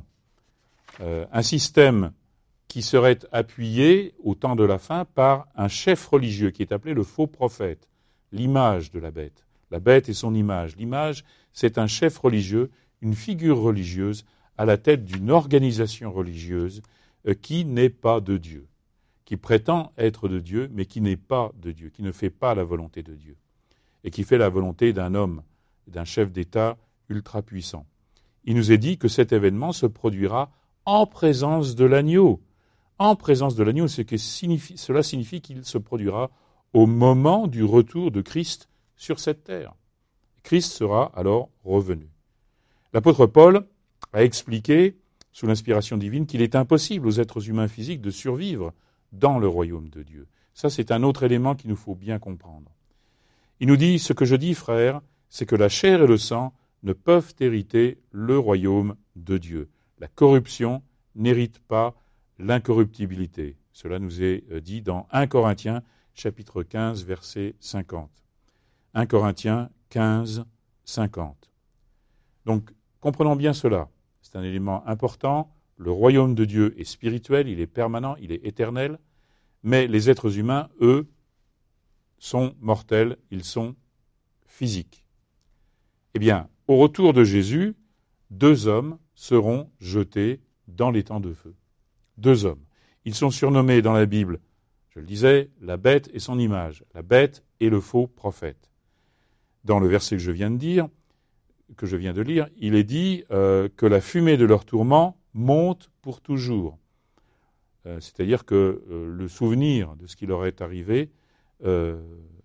Euh, un système qui serait appuyé au temps de la fin par un chef religieux qui est appelé le faux prophète, l'image de la bête. La bête et son image. L'image, c'est un chef religieux, une figure religieuse à la tête d'une organisation religieuse euh, qui n'est pas de Dieu, qui prétend être de Dieu, mais qui n'est pas de Dieu, qui ne fait pas la volonté de Dieu, et qui fait la volonté d'un homme, d'un chef d'État ultra puissant. Il nous est dit que cet événement se produira en présence de l'agneau. En présence de l'agneau, ce que signifie, cela signifie qu'il se produira au moment du retour de Christ sur cette terre. Christ sera alors revenu. L'apôtre Paul a expliqué, sous l'inspiration divine, qu'il est impossible aux êtres humains physiques de survivre dans le royaume de Dieu. Ça, c'est un autre élément qu'il nous faut bien comprendre. Il nous dit, ce que je dis, frères, c'est que la chair et le sang ne peuvent hériter le royaume de Dieu. La corruption n'hérite pas l'incorruptibilité. Cela nous est dit dans un Corinthiens, chapitre quinze, verset cinquante. un Corinthiens quinze, cinquante. Donc, comprenons bien cela. C'est un élément important. Le royaume de Dieu est spirituel, il est permanent, il est éternel, mais les êtres humains, eux, sont mortels, ils sont physiques. Eh bien, au retour de Jésus, deux hommes seront jetés dans les temps de feu. Deux hommes. Ils sont surnommés dans la Bible, je le disais, la bête et son image, la bête et le faux prophète. Dans le verset que je viens de dire, que je viens de lire, il est dit euh, que la fumée de leur tourment monte pour toujours. Euh, c'est-à-dire que euh, le souvenir de ce qui leur est arrivé euh,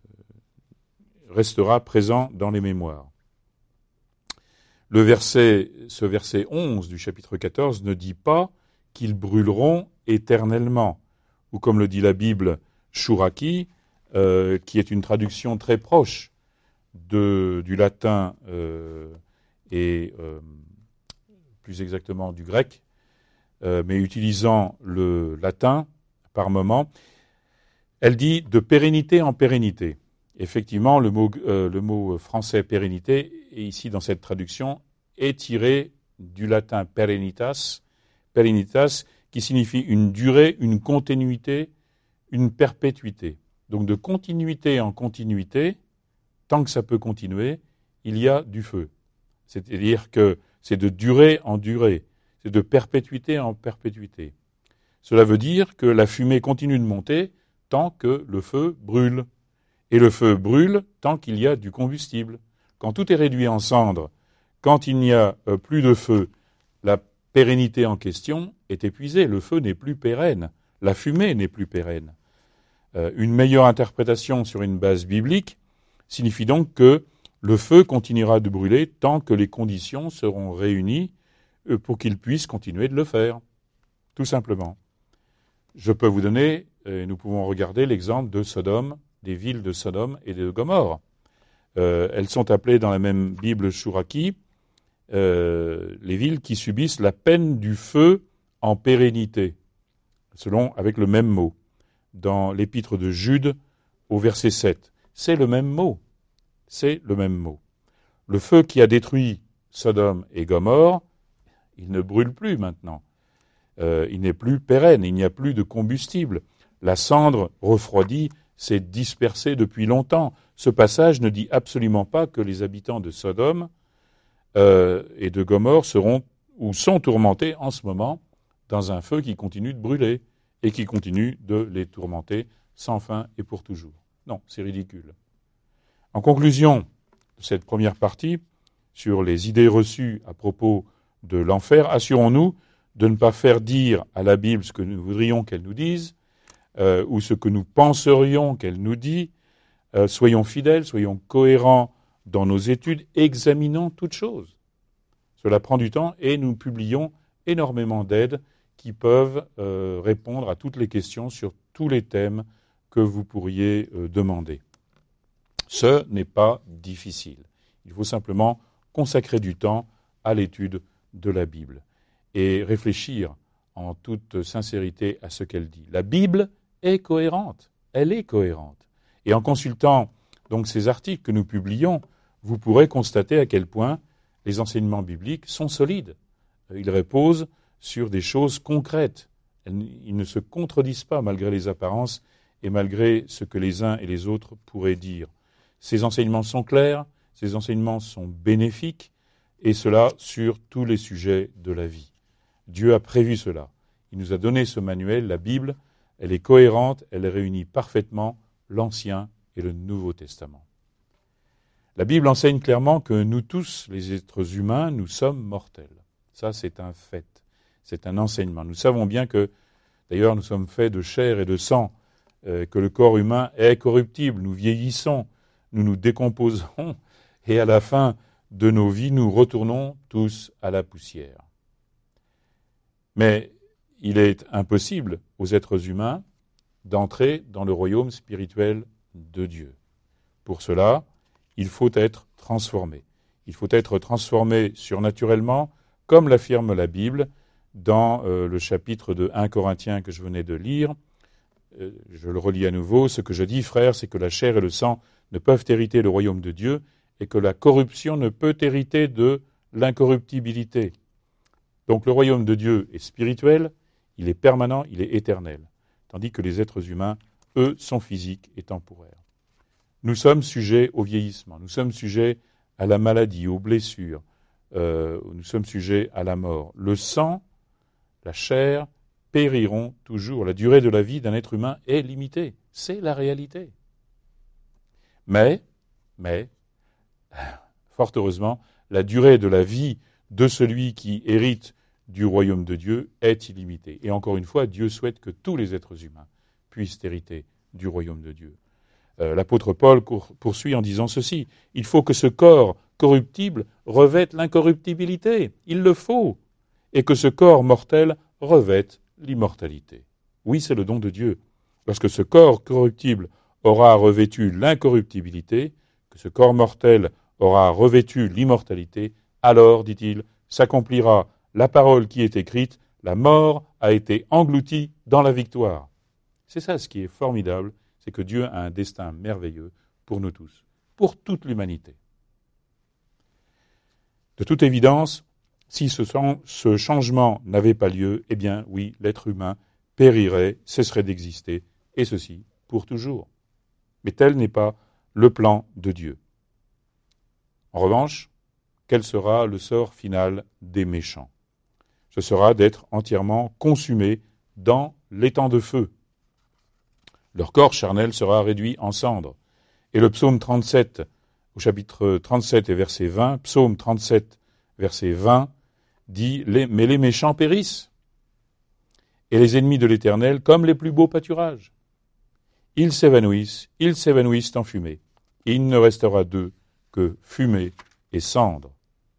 restera présent dans les mémoires. Le verset, ce verset onze du chapitre quatorze ne dit pas qu'ils brûleront éternellement, ou comme le dit la Bible, Shuraki, euh, qui est une traduction très proche de, du latin euh, et euh, plus exactement du grec, euh, mais utilisant le latin par moment, elle dit de pérennité en pérennité. Effectivement, le mot, euh, le mot français pérennité, et ici dans cette traduction, est tiré du latin perennitas, perennitas, qui signifie une durée, une continuité, une perpétuité. Donc de continuité en continuité, tant que ça peut continuer, il y a du feu. C'est-à-dire que c'est de durée en durée, c'est de perpétuité en perpétuité. Cela veut dire que la fumée continue de monter tant que le feu brûle. Et le feu brûle tant qu'il y a du combustible. Quand tout est réduit en cendres, quand il n'y a plus de feu, la pérennité en question est épuisée. Le feu n'est plus pérenne. La fumée n'est plus pérenne. Euh, une meilleure interprétation sur une base biblique signifie donc que le feu continuera de brûler tant que les conditions seront réunies pour qu'il puisse continuer de le faire. Tout simplement. Je peux vous donner, et nous pouvons regarder l'exemple de Sodome, des villes de Sodome et de Gomorrhe. Euh, elles sont appelées dans la même Bible Shuraki, euh, les villes qui subissent la peine du feu en pérennité, selon, avec le même mot, dans l'épître de Jude au verset sept. C'est le même mot. C'est le même mot. Le feu qui a détruit Sodome et Gomorrhe, il ne brûle plus maintenant. Euh, il n'est plus pérenne, il n'y a plus de combustible. La cendre refroidie s'est dispersée depuis longtemps. Ce passage ne dit absolument pas que les habitants de Sodome euh, et de Gomorrhe seront ou sont tourmentés en ce moment dans un feu qui continue de brûler et qui continue de les tourmenter sans fin et pour toujours. Non, c'est ridicule. En conclusion de cette première partie, sur les idées reçues à propos de l'enfer, assurons-nous de ne pas faire dire à la Bible ce que nous voudrions qu'elle nous dise, euh, ou ce que nous penserions qu'elle nous dit. Euh, soyons fidèles, soyons cohérents dans nos études, examinons toutes choses. Cela prend du temps et nous publions énormément d'aides qui peuvent euh, répondre à toutes les questions sur tous les thèmes que vous pourriez euh, demander. Ce n'est pas difficile. Il faut simplement consacrer du temps à l'étude de la Bible et réfléchir en toute sincérité à ce qu'elle dit. La Bible est cohérente, elle est cohérente. Et en consultant donc ces articles que nous publions, vous pourrez constater à quel point les enseignements bibliques sont solides. Ils reposent sur des choses concrètes. Ils ne se contredisent pas malgré les apparences et malgré ce que les uns et les autres pourraient dire. Ces enseignements sont clairs, ces enseignements sont bénéfiques, et cela sur tous les sujets de la vie. Dieu a prévu cela. Il nous a donné ce manuel, la Bible. Elle est cohérente, elle réunit parfaitement l'Ancien et le Nouveau Testament. La Bible enseigne clairement que nous tous, les êtres humains, nous sommes mortels. Ça, c'est un fait. C'est un enseignement. Nous savons bien que, d'ailleurs, nous sommes faits de chair et de sang, euh, que le corps humain est corruptible. Nous vieillissons, nous nous décomposons, et à la fin de nos vies, nous retournons tous à la poussière. Mais il est impossible aux êtres humains d'entrer dans le royaume spirituel de Dieu. Pour cela, il faut être transformé. Il faut être transformé surnaturellement, comme l'affirme la Bible dans euh, le chapitre de premier Corinthiens que je venais de lire. Euh, je le relis à nouveau. Ce que je dis, frères, c'est que la chair et le sang ne peuvent hériter le royaume de Dieu et que la corruption ne peut hériter de l'incorruptibilité. Donc le royaume de Dieu est spirituel, il est permanent, il est éternel. Tandis que les êtres humains, eux, sont physiques et temporaires. Nous sommes sujets au vieillissement, nous sommes sujets à la maladie, aux blessures, euh, nous sommes sujets à la mort. Le sang, la chair, périront toujours. La durée de la vie d'un être humain est limitée. C'est la réalité. Mais, mais, fort heureusement, la durée de la vie de celui qui hérite du royaume de Dieu est illimitée. Et encore une fois, Dieu souhaite que tous les êtres humains puissent hériter du royaume de Dieu. Euh, l'apôtre Paul poursuit en disant ceci: il faut que ce corps corruptible revête l'incorruptibilité. Il le faut. Et que ce corps mortel revête l'immortalité. Oui, c'est le don de Dieu. Lorsque ce corps corruptible aura revêtu l'incorruptibilité, que ce corps mortel aura revêtu l'immortalité, alors, dit-il, s'accomplira la parole qui est écrite: la mort a été engloutie dans la victoire. C'est ça ce qui est formidable, c'est que Dieu a un destin merveilleux pour nous tous, pour toute l'humanité. De toute évidence, si ce, ce changement n'avait pas lieu, eh bien oui, l'être humain périrait, cesserait d'exister, et ceci pour toujours. Mais tel n'est pas le plan de Dieu. En revanche, quel sera le sort final des méchants? Ce sera d'être entièrement consumés dans l'étang de feu. Leur corps charnel sera réduit en cendres. Et le psaume trente-sept, au chapitre trente-sept et verset vingt, psaume trente-sept, verset vingt, dit « Mais les méchants périssent, et les ennemis de l'Éternel comme les plus beaux pâturages. Ils s'évanouissent, ils s'évanouissent en fumée, et il ne restera d'eux que fumée et cendre. »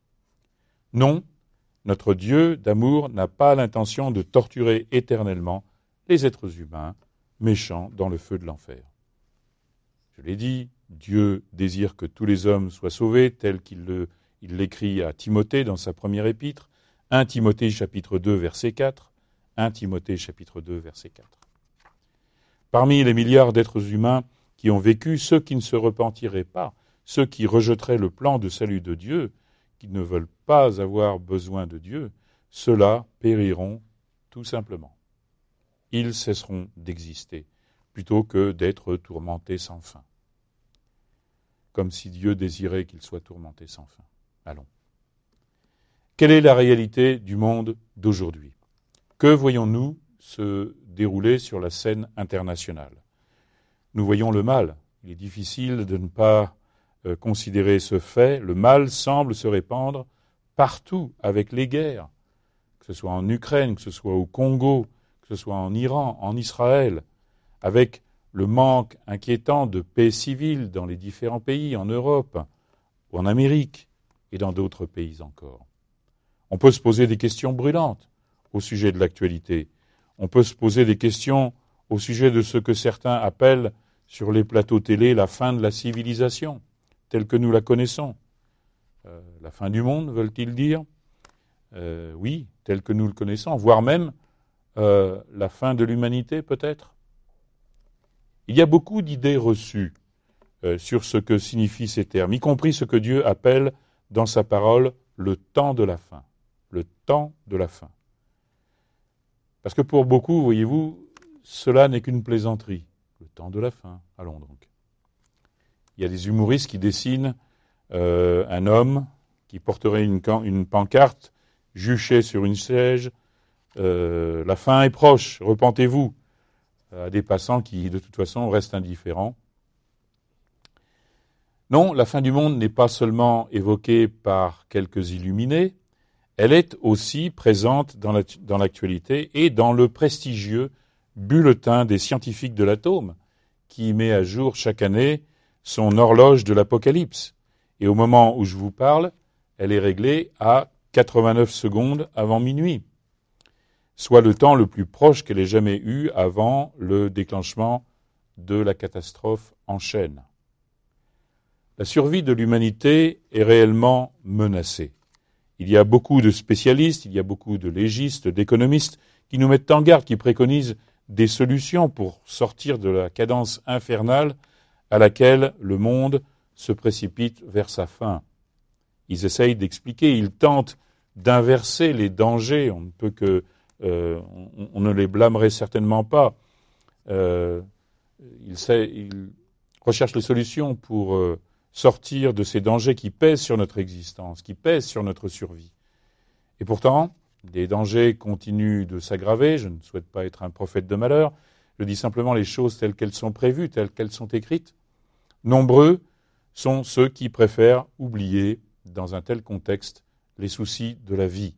Non, notre Dieu d'amour n'a pas l'intention de torturer éternellement les êtres humains méchants dans le feu de l'enfer. Je l'ai dit, Dieu désire que tous les hommes soient sauvés, tel qu'il le, il l'écrit à Timothée dans sa première épître, premier Timothée chapitre deux, verset quatre, premier Timothée chapitre deux, verset quatre. Parmi les milliards d'êtres humains qui ont vécu, ceux qui ne se repentiraient pas, ceux qui rejetteraient le plan de salut de Dieu, qui ne veulent pas avoir besoin de Dieu, ceux-là périront tout simplement. Ils cesseront d'exister, plutôt que d'être tourmentés sans fin. Comme si Dieu désirait qu'ils soient tourmentés sans fin. Allons. Quelle est la réalité du monde d'aujourd'hui? Que voyons-nous se dérouler sur la scène internationale? Nous voyons le mal. Il est difficile de ne pas euh, considérer ce fait. Le mal semble se répandre partout avec les guerres, que ce soit en Ukraine, que ce soit au Congo, que ce soit en Iran, en Israël, avec le manque inquiétant de paix civile dans les différents pays, en Europe, ou en Amérique, et dans d'autres pays encore. On peut se poser des questions brûlantes au sujet de l'actualité. On peut se poser des questions au sujet de ce que certains appellent sur les plateaux télé la fin de la civilisation, telle que nous la connaissons. Euh, la fin du monde, veulent-ils dire? euh, Oui, telle que nous le connaissons, voire même euh, la fin de l'humanité, peut-être. Il y a beaucoup d'idées reçues euh, sur ce que signifient ces termes, y compris ce que Dieu appelle dans sa parole le temps de la fin. Le temps de la fin. Parce que pour beaucoup, voyez-vous, cela n'est qu'une plaisanterie. Le temps de la fin. Allons donc. Il y a des humoristes qui dessinent euh, un homme qui porterait une, une pancarte juché sur une siège. Euh, la fin est proche, repentez-vous. À des passants qui, de toute façon, restent indifférents. Non, la fin du monde n'est pas seulement évoquée par quelques illuminés, elle est aussi présente dans, la, dans l'actualité et dans le prestigieux bulletin des scientifiques de l'atome, qui met à jour chaque année son horloge de l'apocalypse. Et au moment où je vous parle, elle est réglée à quatre-vingt-neuf secondes avant minuit, soit le temps le plus proche qu'elle ait jamais eu avant le déclenchement de la catastrophe en chaîne. la survie de l'humanité est réellement menacée. Il y a beaucoup de spécialistes, il y a beaucoup de légistes, d'économistes qui nous mettent en garde, qui préconisent des solutions pour sortir de la cadence infernale à laquelle le monde se précipite vers sa fin. Ils essayent d'expliquer, ils tentent d'inverser les dangers. On ne peut que, euh, on, on ne les blâmerait certainement pas. Euh, ils, ils recherchent les solutions pour euh, sortir de ces dangers qui pèsent sur notre existence, qui pèsent sur notre survie. Et pourtant, les dangers continuent de s'aggraver. Je ne souhaite pas être un prophète de malheur. Je dis simplement les choses telles qu'elles sont prévues, telles qu'elles sont écrites. Nombreux sont ceux qui préfèrent oublier, dans un tel contexte, les soucis de la vie.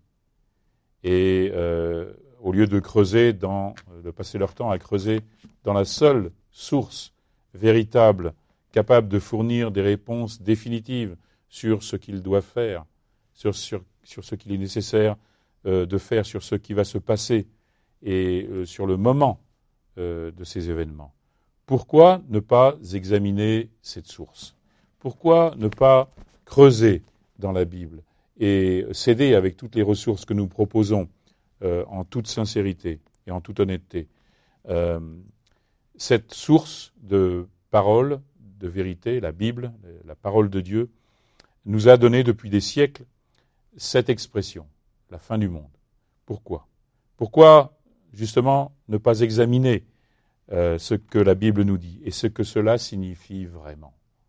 Et euh, au lieu de creuser, dans, de passer leur temps à creuser dans la seule source véritable, capable de fournir des réponses définitives sur ce qu'ils doivent faire, sur, sur, sur ce qu'il est nécessaire euh, de faire, sur ce qui va se passer et euh, sur le moment euh, de ces événements. Pourquoi ne pas examiner cette source ? Pourquoi ne pas creuser dans la Bible et s'aider avec toutes les ressources que nous proposons euh, en toute sincérité et en toute honnêteté euh, cette source de parole, de vérité, la Bible, la parole de Dieu, nous a donné depuis des siècles cette expression, la fin du monde. Pourquoi ? Pourquoi, justement, ne pas examiner euh, ce que la Bible nous dit et ce que cela signifie vraiment ?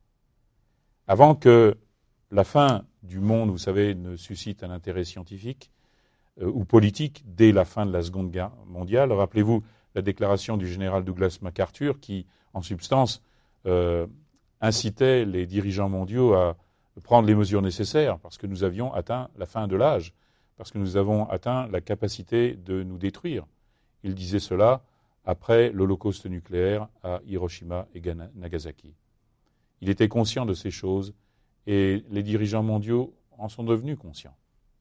Avant que la fin du monde, vous savez, ne suscite un intérêt scientifique euh, ou politique dès la fin de la Seconde Guerre mondiale, rappelez-vous la déclaration du général Douglas MacArthur qui, en substance, euh, incitait les dirigeants mondiaux à prendre les mesures nécessaires parce que nous avions atteint la fin de l'âge, parce que nous avons atteint la capacité de nous détruire. Il disait cela après l'Holocauste nucléaire à Hiroshima et Nagasaki. Il était conscient de ces choses et les dirigeants mondiaux en sont devenus conscients.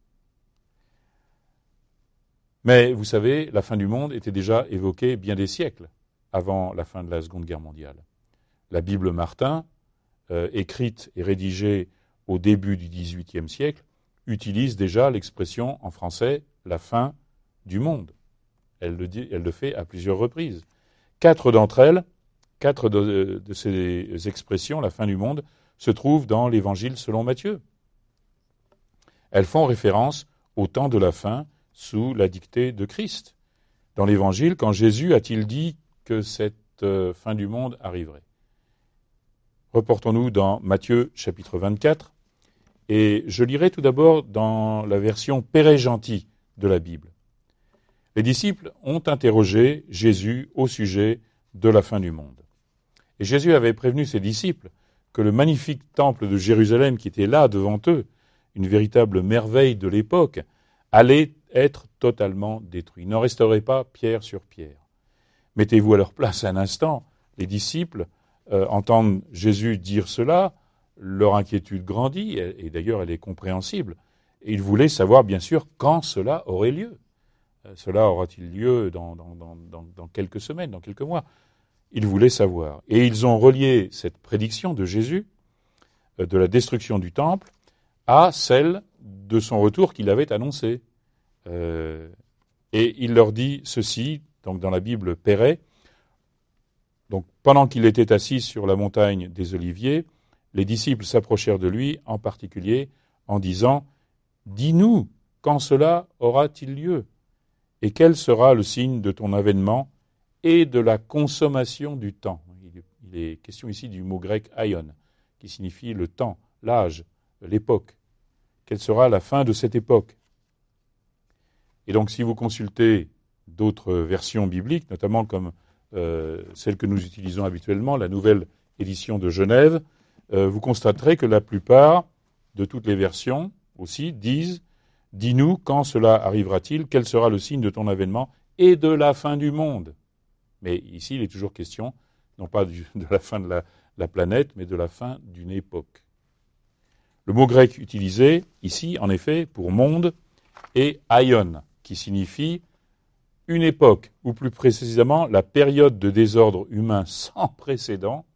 Mais vous savez, la fin du monde était déjà évoquée bien des siècles avant la fin de la Seconde Guerre mondiale. La Bible Martin, euh, écrite et rédigée au début du dix-huitième siècle, utilise déjà l'expression en français « la fin du monde ». Elle le dit, elle le fait à plusieurs reprises. Quatre d'entre elles, quatre de, de ces expressions, la fin du monde, se trouvent dans l'Évangile selon Matthieu. Elles font référence au temps de la fin sous la dictée de Christ. Dans l'Évangile, quand Jésus a-t-il dit que cette euh, fin du monde arriverait ? Reportons-nous dans Matthieu chapitre vingt-quatre, et je lirai tout d'abord dans la version Père Gentil de la Bible. Les disciples ont interrogé Jésus au sujet de la fin du monde. Et Jésus avait prévenu ses disciples que le magnifique temple de Jérusalem qui était là devant eux, une véritable merveille de l'époque, allait être totalement détruit. Il n'en resterait pas pierre sur pierre. Mettez-vous à leur place un instant. Les disciples euh, entendent Jésus dire cela, leur inquiétude grandit, et, et d'ailleurs elle est compréhensible. Et ils voulaient savoir bien sûr quand cela aurait lieu. Euh, cela aura-t-il lieu dans, dans, dans, dans, dans quelques semaines, dans quelques mois ? Ils voulaient savoir. Et ils ont relié cette prédiction de Jésus, euh, de la destruction du temple, à celle de son retour qu'il avait annoncé. Euh, et il leur dit ceci, donc dans la Bible Péret, donc pendant qu'il était assis sur la montagne des Oliviers, les disciples s'approchèrent de lui, en particulier en disant « Dis-nous, quand cela aura-t-il lieu ? Et quel sera le signe de ton avènement et de la consommation du temps ?» Il est question ici du mot grec « aion », qui signifie le temps, l'âge, l'époque. Quelle sera la fin de cette époque ? Et donc, si vous consultez d'autres versions bibliques, notamment comme euh, celle que nous utilisons habituellement, la nouvelle édition de Genève, euh, vous constaterez que la plupart de toutes les versions aussi disent « Dis-nous quand cela arrivera-t-il, quel sera le signe de ton avènement et de la fin du monde ?» Mais ici, il est toujours question, non pas du, de la fin de la, la planète, mais de la fin d'une époque. Le mot grec utilisé ici, en effet, pour monde, est aion, qui signifie une époque, ou plus précisément la période de désordre humain sans précédent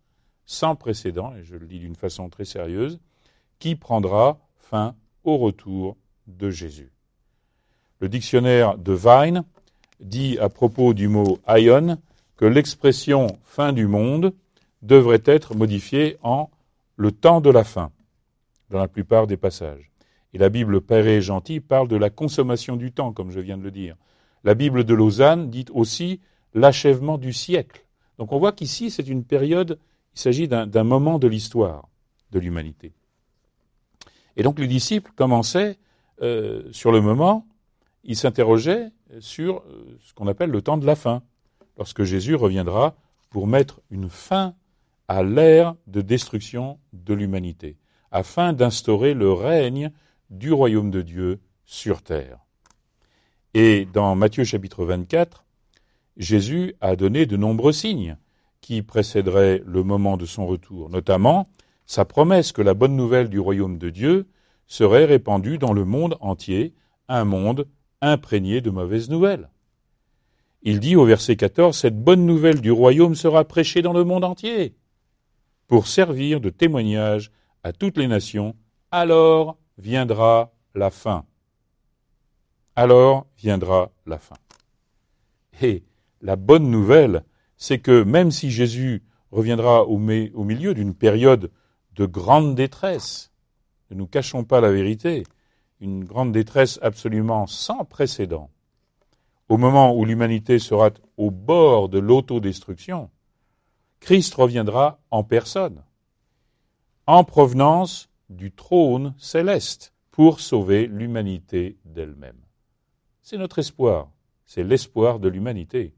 sans précédent, et je le dis d'une façon très sérieuse, qui prendra fin au retour de Jésus. Le dictionnaire de Vine dit à propos du mot « aion » que l'expression « fin du monde » devrait être modifiée en « le temps de la fin » dans la plupart des passages. Et la Bible Père et Gentil parle de la consommation du temps, comme je viens de le dire. La Bible de Lausanne dit aussi l'achèvement du siècle. Donc on voit qu'ici, c'est une période, il s'agit d'un, d'un moment de l'histoire de l'humanité. Et donc les disciples commençaient, euh, sur le moment, ils s'interrogeaient sur euh, ce qu'on appelle le temps de la fin, lorsque Jésus reviendra pour mettre une fin à l'ère de destruction de l'humanité, afin d'instaurer le règne du royaume de Dieu sur terre. Et dans Matthieu chapitre vingt-quatre, Jésus a donné de nombreux signes qui précéderaient le moment de son retour, notamment sa promesse que la bonne nouvelle du royaume de Dieu serait répandue dans le monde entier, un monde imprégné de mauvaises nouvelles. Il dit au verset quatorze, « Cette bonne nouvelle du royaume sera prêchée dans le monde entier, pour servir de témoignage à toutes les nations, alors viendra la fin. » Alors viendra la fin. Et la bonne nouvelle, c'est que même si Jésus reviendra au, mai, au milieu d'une période de grande détresse, ne nous cachons pas la vérité, une grande détresse absolument sans précédent, au moment où l'humanité sera au bord de l'autodestruction, Christ reviendra en personne, en provenance du trône céleste, pour sauver l'humanité d'elle-même. C'est notre espoir, c'est l'espoir de l'humanité.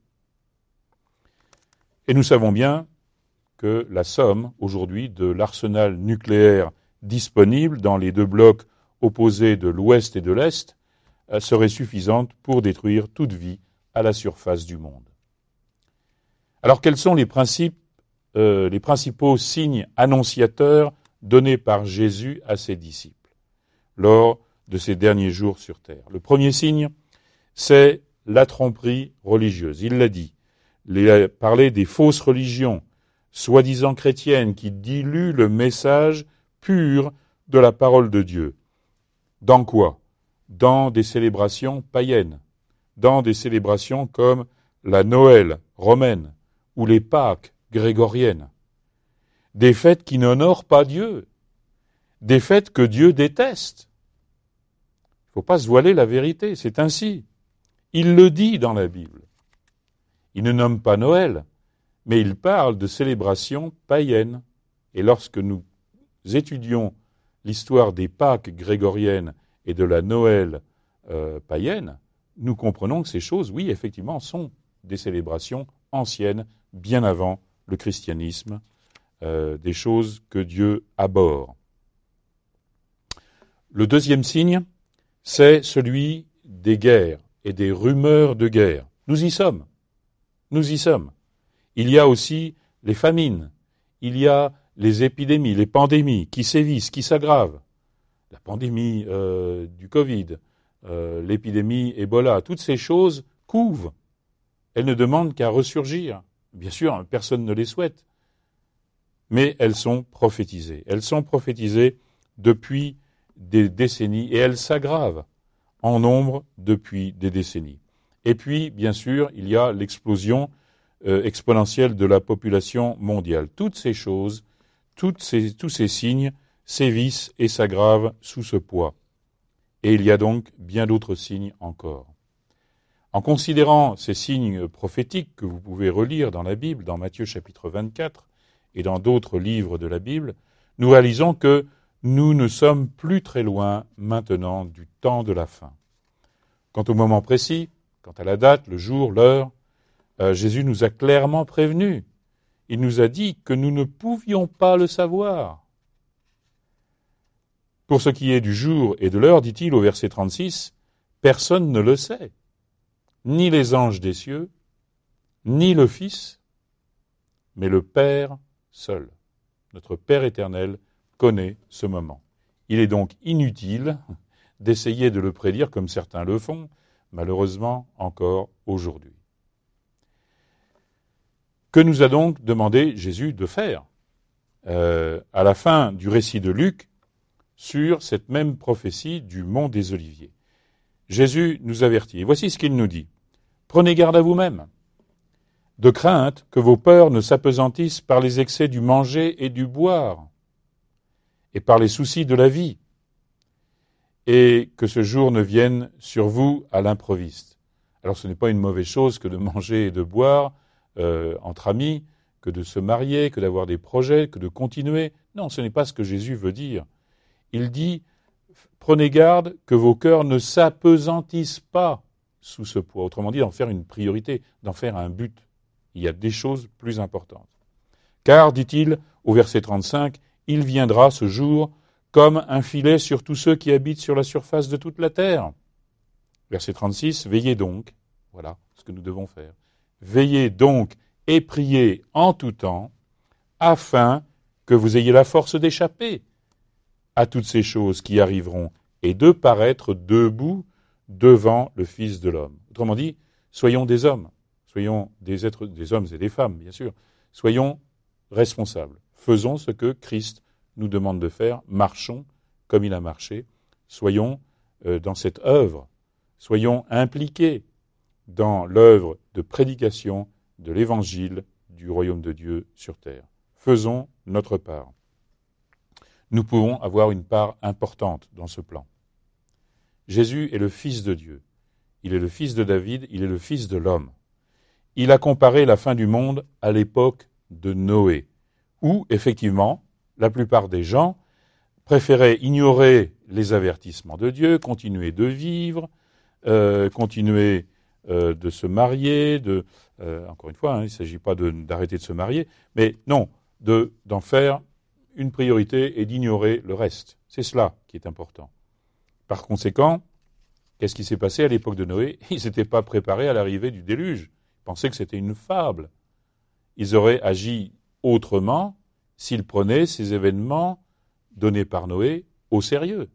Et nous savons bien que la somme, aujourd'hui, de l'arsenal nucléaire disponible dans les deux blocs opposés de l'Ouest et de l'Est serait suffisante pour détruire toute vie à la surface du monde. Alors quels sont les principes, euh, les principaux signes annonciateurs donnés par Jésus à ses disciples lors de ces derniers jours sur terre? Le premier signe, c'est la tromperie religieuse. Il l'a dit. Il a parlé des fausses religions, soi-disant chrétiennes, qui diluent le message pur de la parole de Dieu. Dans quoi? Dans des célébrations païennes, dans des célébrations comme la Noël romaine ou les Pâques grégoriennes. Des fêtes qui n'honorent pas Dieu, des fêtes que Dieu déteste. Il ne faut pas se voiler la vérité, c'est ainsi. Il le dit dans la Bible. Il ne nomme pas Noël, mais il parle de célébrations païennes. Et lorsque nous étudions l'histoire des Pâques grégoriennes et de la Noël euh, païenne, nous comprenons que ces choses, oui, effectivement, sont des célébrations anciennes, bien avant le christianisme, euh, des choses que Dieu abhorre. Le deuxième signe, c'est celui des guerres et des rumeurs de guerre. Nous y sommes. Nous y sommes. Il y a aussi les famines. Il y a les épidémies, les pandémies qui sévissent, qui s'aggravent. La pandémie euh, du Covid, euh, l'épidémie Ebola, toutes ces choses couvent. Elles ne demandent qu'à ressurgir. Bien sûr, personne ne les souhaite. Mais elles sont prophétisées. Elles sont prophétisées depuis des décennies et elles s'aggravent en nombre depuis des décennies. Et puis, bien sûr, il y a l'explosion euh, exponentielle de la population mondiale. Toutes ces choses, toutes ces, tous ces signes sévissent et s'aggravent sous ce poids. Et il y a donc bien d'autres signes encore. En considérant ces signes prophétiques que vous pouvez relire dans la Bible, dans Matthieu chapitre vingt-quatre et dans d'autres livres de la Bible, nous réalisons que nous ne sommes plus très loin maintenant du temps de la fin. Quant au moment précis, quant à la date, le jour, l'heure, euh, Jésus nous a clairement prévenus. Il nous a dit que nous ne pouvions pas le savoir. Pour ce qui est du jour et de l'heure, dit-il au verset trente-six, personne ne le sait, ni les anges des cieux, ni le Fils, mais le Père seul. Notre Père éternel connaît ce moment. Il est donc inutile d'essayer de le prédire comme certains le font, malheureusement encore aujourd'hui. Que nous a donc demandé Jésus de faire? euh, à la fin du récit de Luc sur cette même prophétie du mont des Oliviers. Jésus nous avertit. Et voici ce qu'il nous dit. Prenez garde à vous-même, de crainte que vos peurs ne s'apesantissent par les excès du manger et du boire, et par les soucis de la vie, et que ce jour ne vienne sur vous à l'improviste. Alors ce n'est pas une mauvaise chose que de manger et de boire euh, entre amis, que de se marier, que d'avoir des projets, que de continuer. Non, ce n'est pas ce que Jésus veut dire. Il dit, prenez garde que vos cœurs ne s'apesantissent pas sous ce poids. Autrement dit, d'en faire une priorité, d'en faire un but. Il y a des choses plus importantes. Car, dit-il au verset trente-cinq, il viendra ce jour comme un filet sur tous ceux qui habitent sur la surface de toute la terre. Verset trente-six, veillez donc, voilà ce que nous devons faire. Veillez donc et priez en tout temps, afin que vous ayez la force d'échapper à toutes ces choses qui arriveront et de paraître debout devant le Fils de l'homme. Autrement dit, soyons des hommes, soyons des êtres, des hommes et des femmes, bien sûr, soyons responsables. Faisons ce que Christ nous demande de faire, marchons comme il a marché, soyons euh, dans cette œuvre, soyons impliqués dans l'œuvre de prédication de l'évangile du royaume de Dieu sur terre. Faisons notre part. Nous pouvons avoir une part importante dans ce plan. Jésus est le Fils de Dieu. Il est le Fils de David, il est le Fils de l'homme. Il a comparé la fin du monde à l'époque de Noé, où, effectivement, la plupart des gens préféraient ignorer les avertissements de Dieu, continuer de vivre, euh, continuer euh, de se marier, de, euh, encore une fois, hein, il ne s'agit pas de, d'arrêter de se marier, mais non, de, d'en faire une priorité et d'ignorer le reste. C'est cela qui est important. Par conséquent, qu'est-ce qui s'est passé à l'époque de Noé? Ils n'étaient pas préparés à l'arrivée du déluge. Ils pensaient que c'était une fable. Ils auraient agi autrement s'ils prenaient ces événements donnés par Noé au sérieux.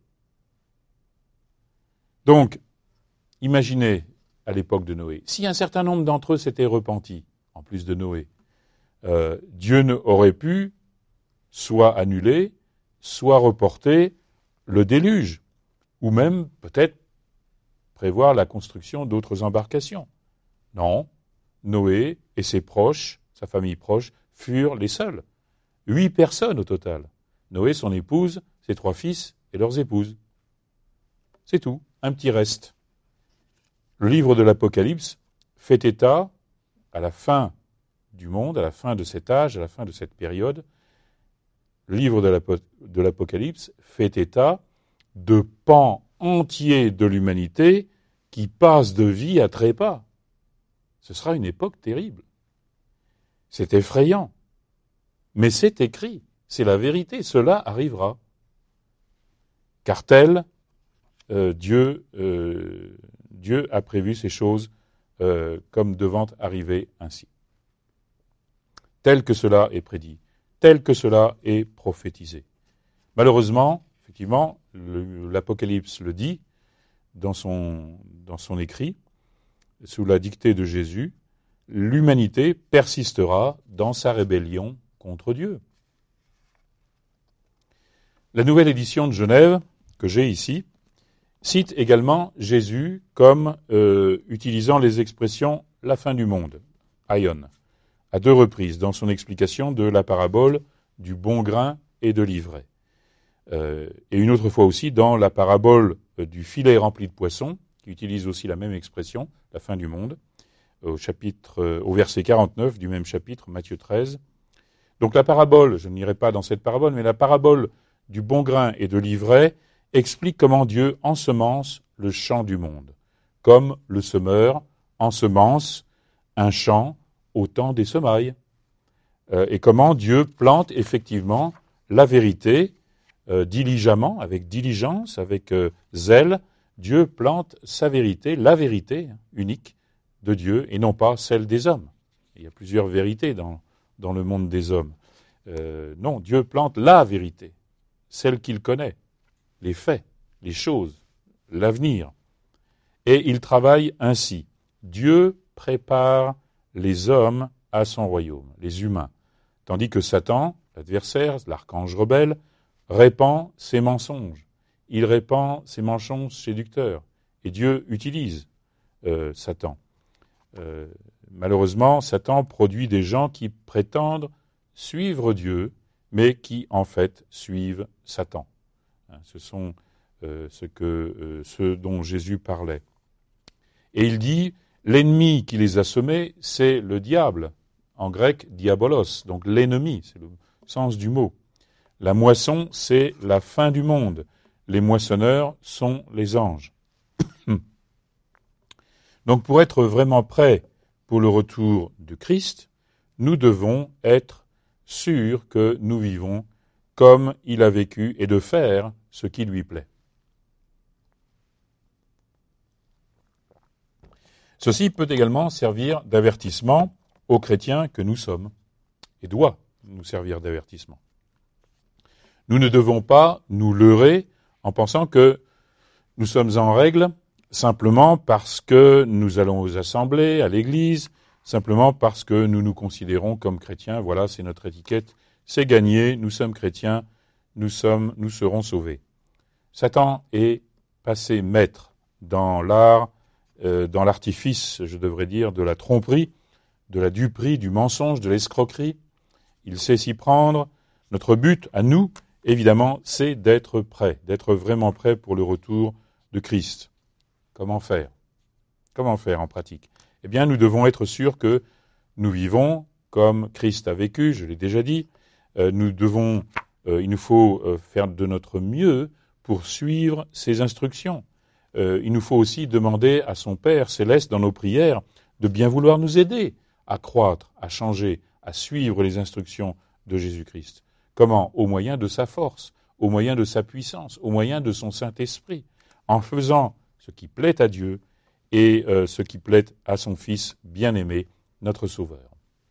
Donc, imaginez à l'époque de Noé, si un certain nombre d'entre eux s'étaient repentis, en plus de Noé, euh, Dieu ne aurait pu soit annuler, soit reporter le déluge, ou même peut-être prévoir la construction d'autres embarcations. Non, Noé et ses proches, sa famille proche, furent les seuls. Huit personnes au total. Noé, son épouse, ses trois fils et leurs épouses. C'est tout, un petit reste. Le livre de l'Apocalypse fait état, à la fin du monde, à la fin de cet âge, à la fin de cette période, le livre de l'Apocalypse fait état de pans entiers de l'humanité qui passent de vie à trépas. Ce sera une époque terrible. C'est effrayant. Mais c'est écrit, c'est la vérité, cela arrivera. Car tel, euh, Dieu, euh, Dieu a prévu ces choses euh, comme devant arriver ainsi. Tel que cela est prédit, tel que cela est prophétisé. Malheureusement, effectivement, le, l'Apocalypse le dit dans son, dans son écrit, sous la dictée de Jésus, l'humanité persistera dans sa rébellion contre Dieu. La nouvelle édition de Genève, que j'ai ici, cite également Jésus comme euh, utilisant les expressions « la fin du monde », aion, à deux reprises dans son explication de la parabole du bon grain et de l'ivraie. Euh, et une autre fois aussi dans la parabole euh, du filet rempli de poissons, qui utilise aussi la même expression, la fin du monde, au, chapitre, euh, au verset quarante-neuf du même chapitre, Matthieu treize. Donc la parabole, je n'irai pas dans cette parabole, mais la parabole du bon grain et de l'ivraie explique comment Dieu ensemence le champ du monde, comme le semeur ensemence un champ au temps des semailles, euh, et comment Dieu plante effectivement la vérité euh, diligemment, avec diligence, avec euh, zèle. Dieu plante sa vérité, la vérité unique de Dieu, et non pas celle des hommes. Il y a plusieurs vérités dans dans le monde des hommes. Euh, non, Dieu plante la vérité, celle qu'il connaît, les faits, les choses, l'avenir. Et il travaille ainsi. Dieu prépare les hommes à son royaume, les humains, tandis que Satan l'adversaire, l'archange rebelle, répand ses mensonges. Il répand ses mensonges séducteurs. Et Dieu utilise euh, Satan. Euh, malheureusement, Satan produit des gens qui prétendent suivre Dieu, mais qui, en fait, suivent Satan. Hein, ce sont euh, ce que, euh, ceux dont Jésus parlait. Et il dit, l'ennemi qui les a semés, c'est le diable. En grec, diabolos, donc l'ennemi, c'est le sens du mot. La moisson, c'est la fin du monde. Les moissonneurs sont les anges. Donc pour être vraiment prêts pour le retour du Christ, nous devons être sûrs que nous vivons comme il a vécu et de faire ce qui lui plaît. Ceci peut également servir d'avertissement aux chrétiens que nous sommes, et doit nous servir d'avertissement. Nous ne devons pas nous leurrer en pensant que nous sommes en règle simplement parce que nous allons aux assemblées, à l'église, simplement parce que nous nous considérons comme chrétiens. Voilà, c'est notre étiquette, c'est gagné, nous sommes chrétiens, nous sommes, nous serons sauvés. Satan est passé maître dans l'art, euh, dans l'artifice, je devrais dire, de la tromperie, de la duperie, du mensonge, de l'escroquerie. Il sait s'y prendre. Notre but, à nous, évidemment, c'est d'être prêts, d'être vraiment prêts pour le retour de Christ. Comment faire ? Comment faire en pratique ? Eh bien, nous devons être sûrs que nous vivons comme Christ a vécu, je l'ai déjà dit. Euh, nous devons, euh, il nous faut euh, faire de notre mieux pour suivre ses instructions. Euh, il nous faut aussi demander à son Père céleste dans nos prières de bien vouloir nous aider à croître, à changer, à suivre les instructions de Jésus-Christ. Comment ? Au moyen de sa force, au moyen de sa puissance, au moyen de son Saint-Esprit, en faisant ce qui plaît à Dieu et euh, ce qui plaît à son Fils bien-aimé, notre Sauveur.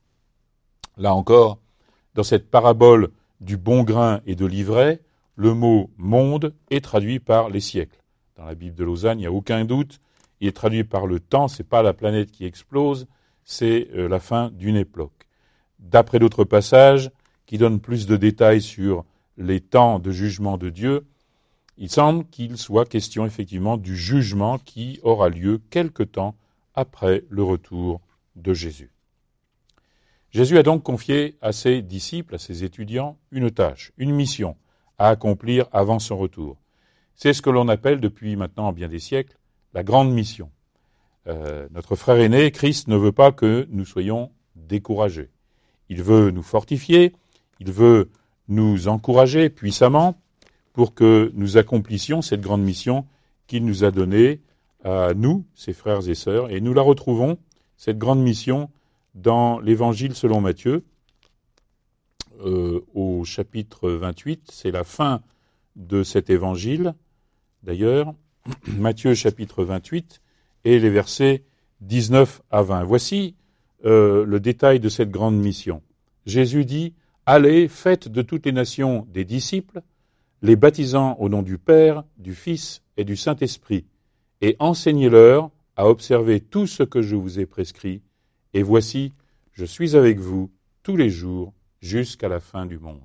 Là encore, dans cette parabole du bon grain et de l'ivraie, le mot « monde » est traduit par les siècles. Dans la Bible de Lausanne, il n'y a aucun doute, il est traduit par le temps, ce n'est pas la planète qui explose, c'est euh, la fin d'une époque. D'après d'autres passages qui donnent plus de détails sur les temps de jugement de Dieu, il semble qu'il soit question effectivement du jugement qui aura lieu quelque temps après le retour de Jésus. Jésus a donc confié à ses disciples, à ses étudiants, une tâche, une mission à accomplir avant son retour. C'est ce que l'on appelle depuis maintenant bien des siècles la grande mission. Euh, notre frère aîné, Christ, ne veut pas que nous soyons découragés. Il veut nous fortifier, il veut nous encourager puissamment pour que nous accomplissions cette grande mission qu'il nous a donnée à nous, ses frères et sœurs, et nous la retrouvons, cette grande mission, dans l'Évangile selon Matthieu, euh, au chapitre vingt-huit, c'est la fin de cet Évangile, d'ailleurs, Matthieu chapitre vingt-huit, et les versets dix-neuf à vingt. Voici euh, le détail de cette grande mission. Jésus dit, « Allez, faites de toutes les nations des disciples, les baptisant au nom du Père, du Fils et du Saint-Esprit, et enseignez-leur à observer tout ce que je vous ai prescrit, et voici, je suis avec vous tous les jours jusqu'à la fin du monde. »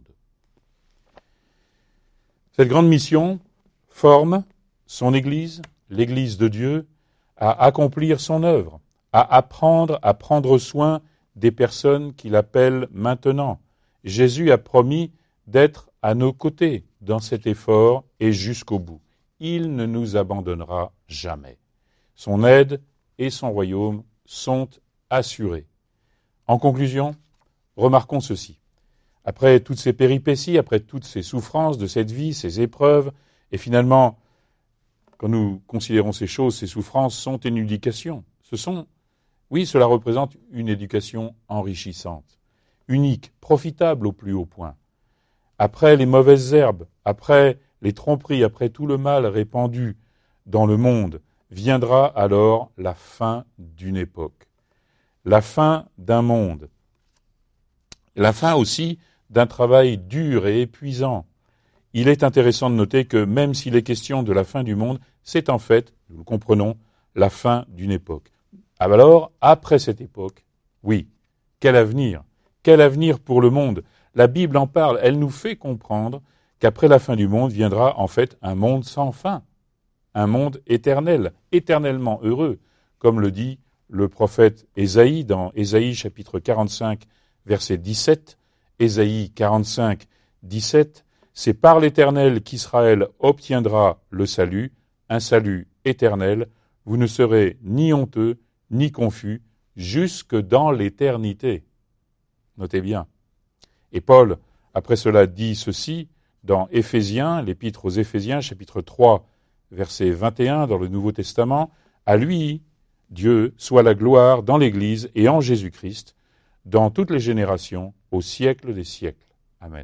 Cette grande mission forme son Église, l'Église de Dieu, à accomplir son œuvre, à apprendre à prendre soin des personnes qu'il appelle maintenant. Jésus a promis d'être à nos côtés dans cet effort et jusqu'au bout. Il ne nous abandonnera jamais. Son aide et son royaume sont assurés. En conclusion, remarquons ceci. Après toutes ces péripéties, après toutes ces souffrances de cette vie, ces épreuves, et finalement, quand nous considérons ces choses, ces souffrances sont une éducation. Ce sont, oui, cela représente une éducation enrichissante, unique, profitable au plus haut point. Après les mauvaises herbes, après les tromperies, après tout le mal répandu dans le monde, viendra alors la fin d'une époque, la fin d'un monde, la fin aussi d'un travail dur et épuisant. Il est intéressant de noter que même s'il est question de la fin du monde, c'est en fait, nous le comprenons, la fin d'une époque. Alors, après cette époque, oui, quel avenir ? Quel avenir pour le monde ? La Bible en parle, elle nous fait comprendre qu'après la fin du monde viendra en fait un monde sans fin, un monde éternel, éternellement heureux, comme le dit le prophète Ésaïe dans Ésaïe chapitre quarante-cinq, verset dix-sept, Ésaïe quarante-cinq, dix-sept, c'est par l'Éternel qu'Israël obtiendra le salut, un salut éternel, vous ne serez ni honteux, ni confus, jusque dans l'éternité. Notez bien. Et Paul, après cela, dit ceci dans Éphésiens, l'épître aux Éphésiens, chapitre trois, verset vingt et un, dans le Nouveau Testament, à lui, Dieu, soit la gloire dans l'Église et en Jésus-Christ, dans toutes les générations, au siècle des siècles. Amen.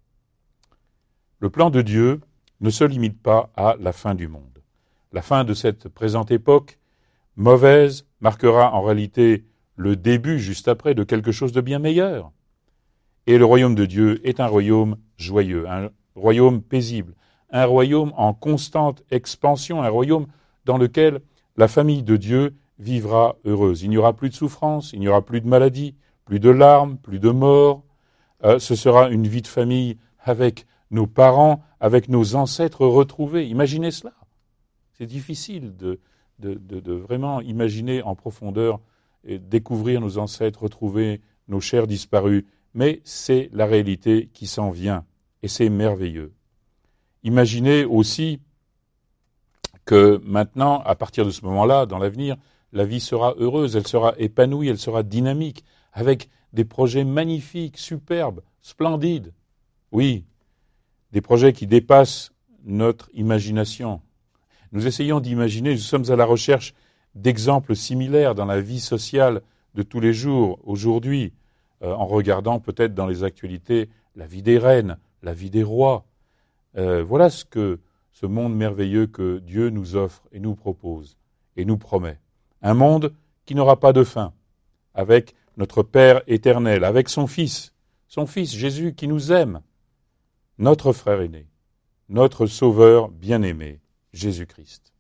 Le plan de Dieu ne se limite pas à la fin du monde. La fin de cette présente époque, mauvaise, marquera en réalité le début, juste après, de quelque chose de bien meilleur. Et le royaume de Dieu est un royaume joyeux, un royaume paisible, un royaume en constante expansion, un royaume dans lequel la famille de Dieu vivra heureuse. Il n'y aura plus de souffrance, il n'y aura plus de maladie, plus de larmes, plus de morts. Euh, ce sera une vie de famille avec nos parents, avec nos ancêtres retrouvés. Imaginez cela. C'est difficile de, de, de, de vraiment imaginer en profondeur et découvrir nos ancêtres retrouvés, nos chers disparus. Mais c'est la réalité qui s'en vient, et c'est merveilleux. Imaginez aussi que maintenant, à partir de ce moment-là, dans l'avenir, la vie sera heureuse, elle sera épanouie, elle sera dynamique, avec des projets magnifiques, superbes, splendides. Oui, des projets qui dépassent notre imagination. Nous essayons d'imaginer, nous sommes à la recherche d'exemples similaires dans la vie sociale de tous les jours, aujourd'hui, euh, en regardant peut-être dans les actualités la vie des reines, la vie des rois. Euh, voilà ce que ce monde merveilleux que Dieu nous offre et nous propose et nous promet. Un monde qui n'aura pas de fin, avec notre Père éternel, avec son Fils, son Fils Jésus qui nous aime, notre frère aîné, notre Sauveur bien-aimé, Jésus-Christ.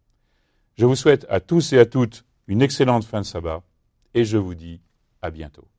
Je vous souhaite à tous et à toutes une excellente fin de sabbat et je vous dis à bientôt.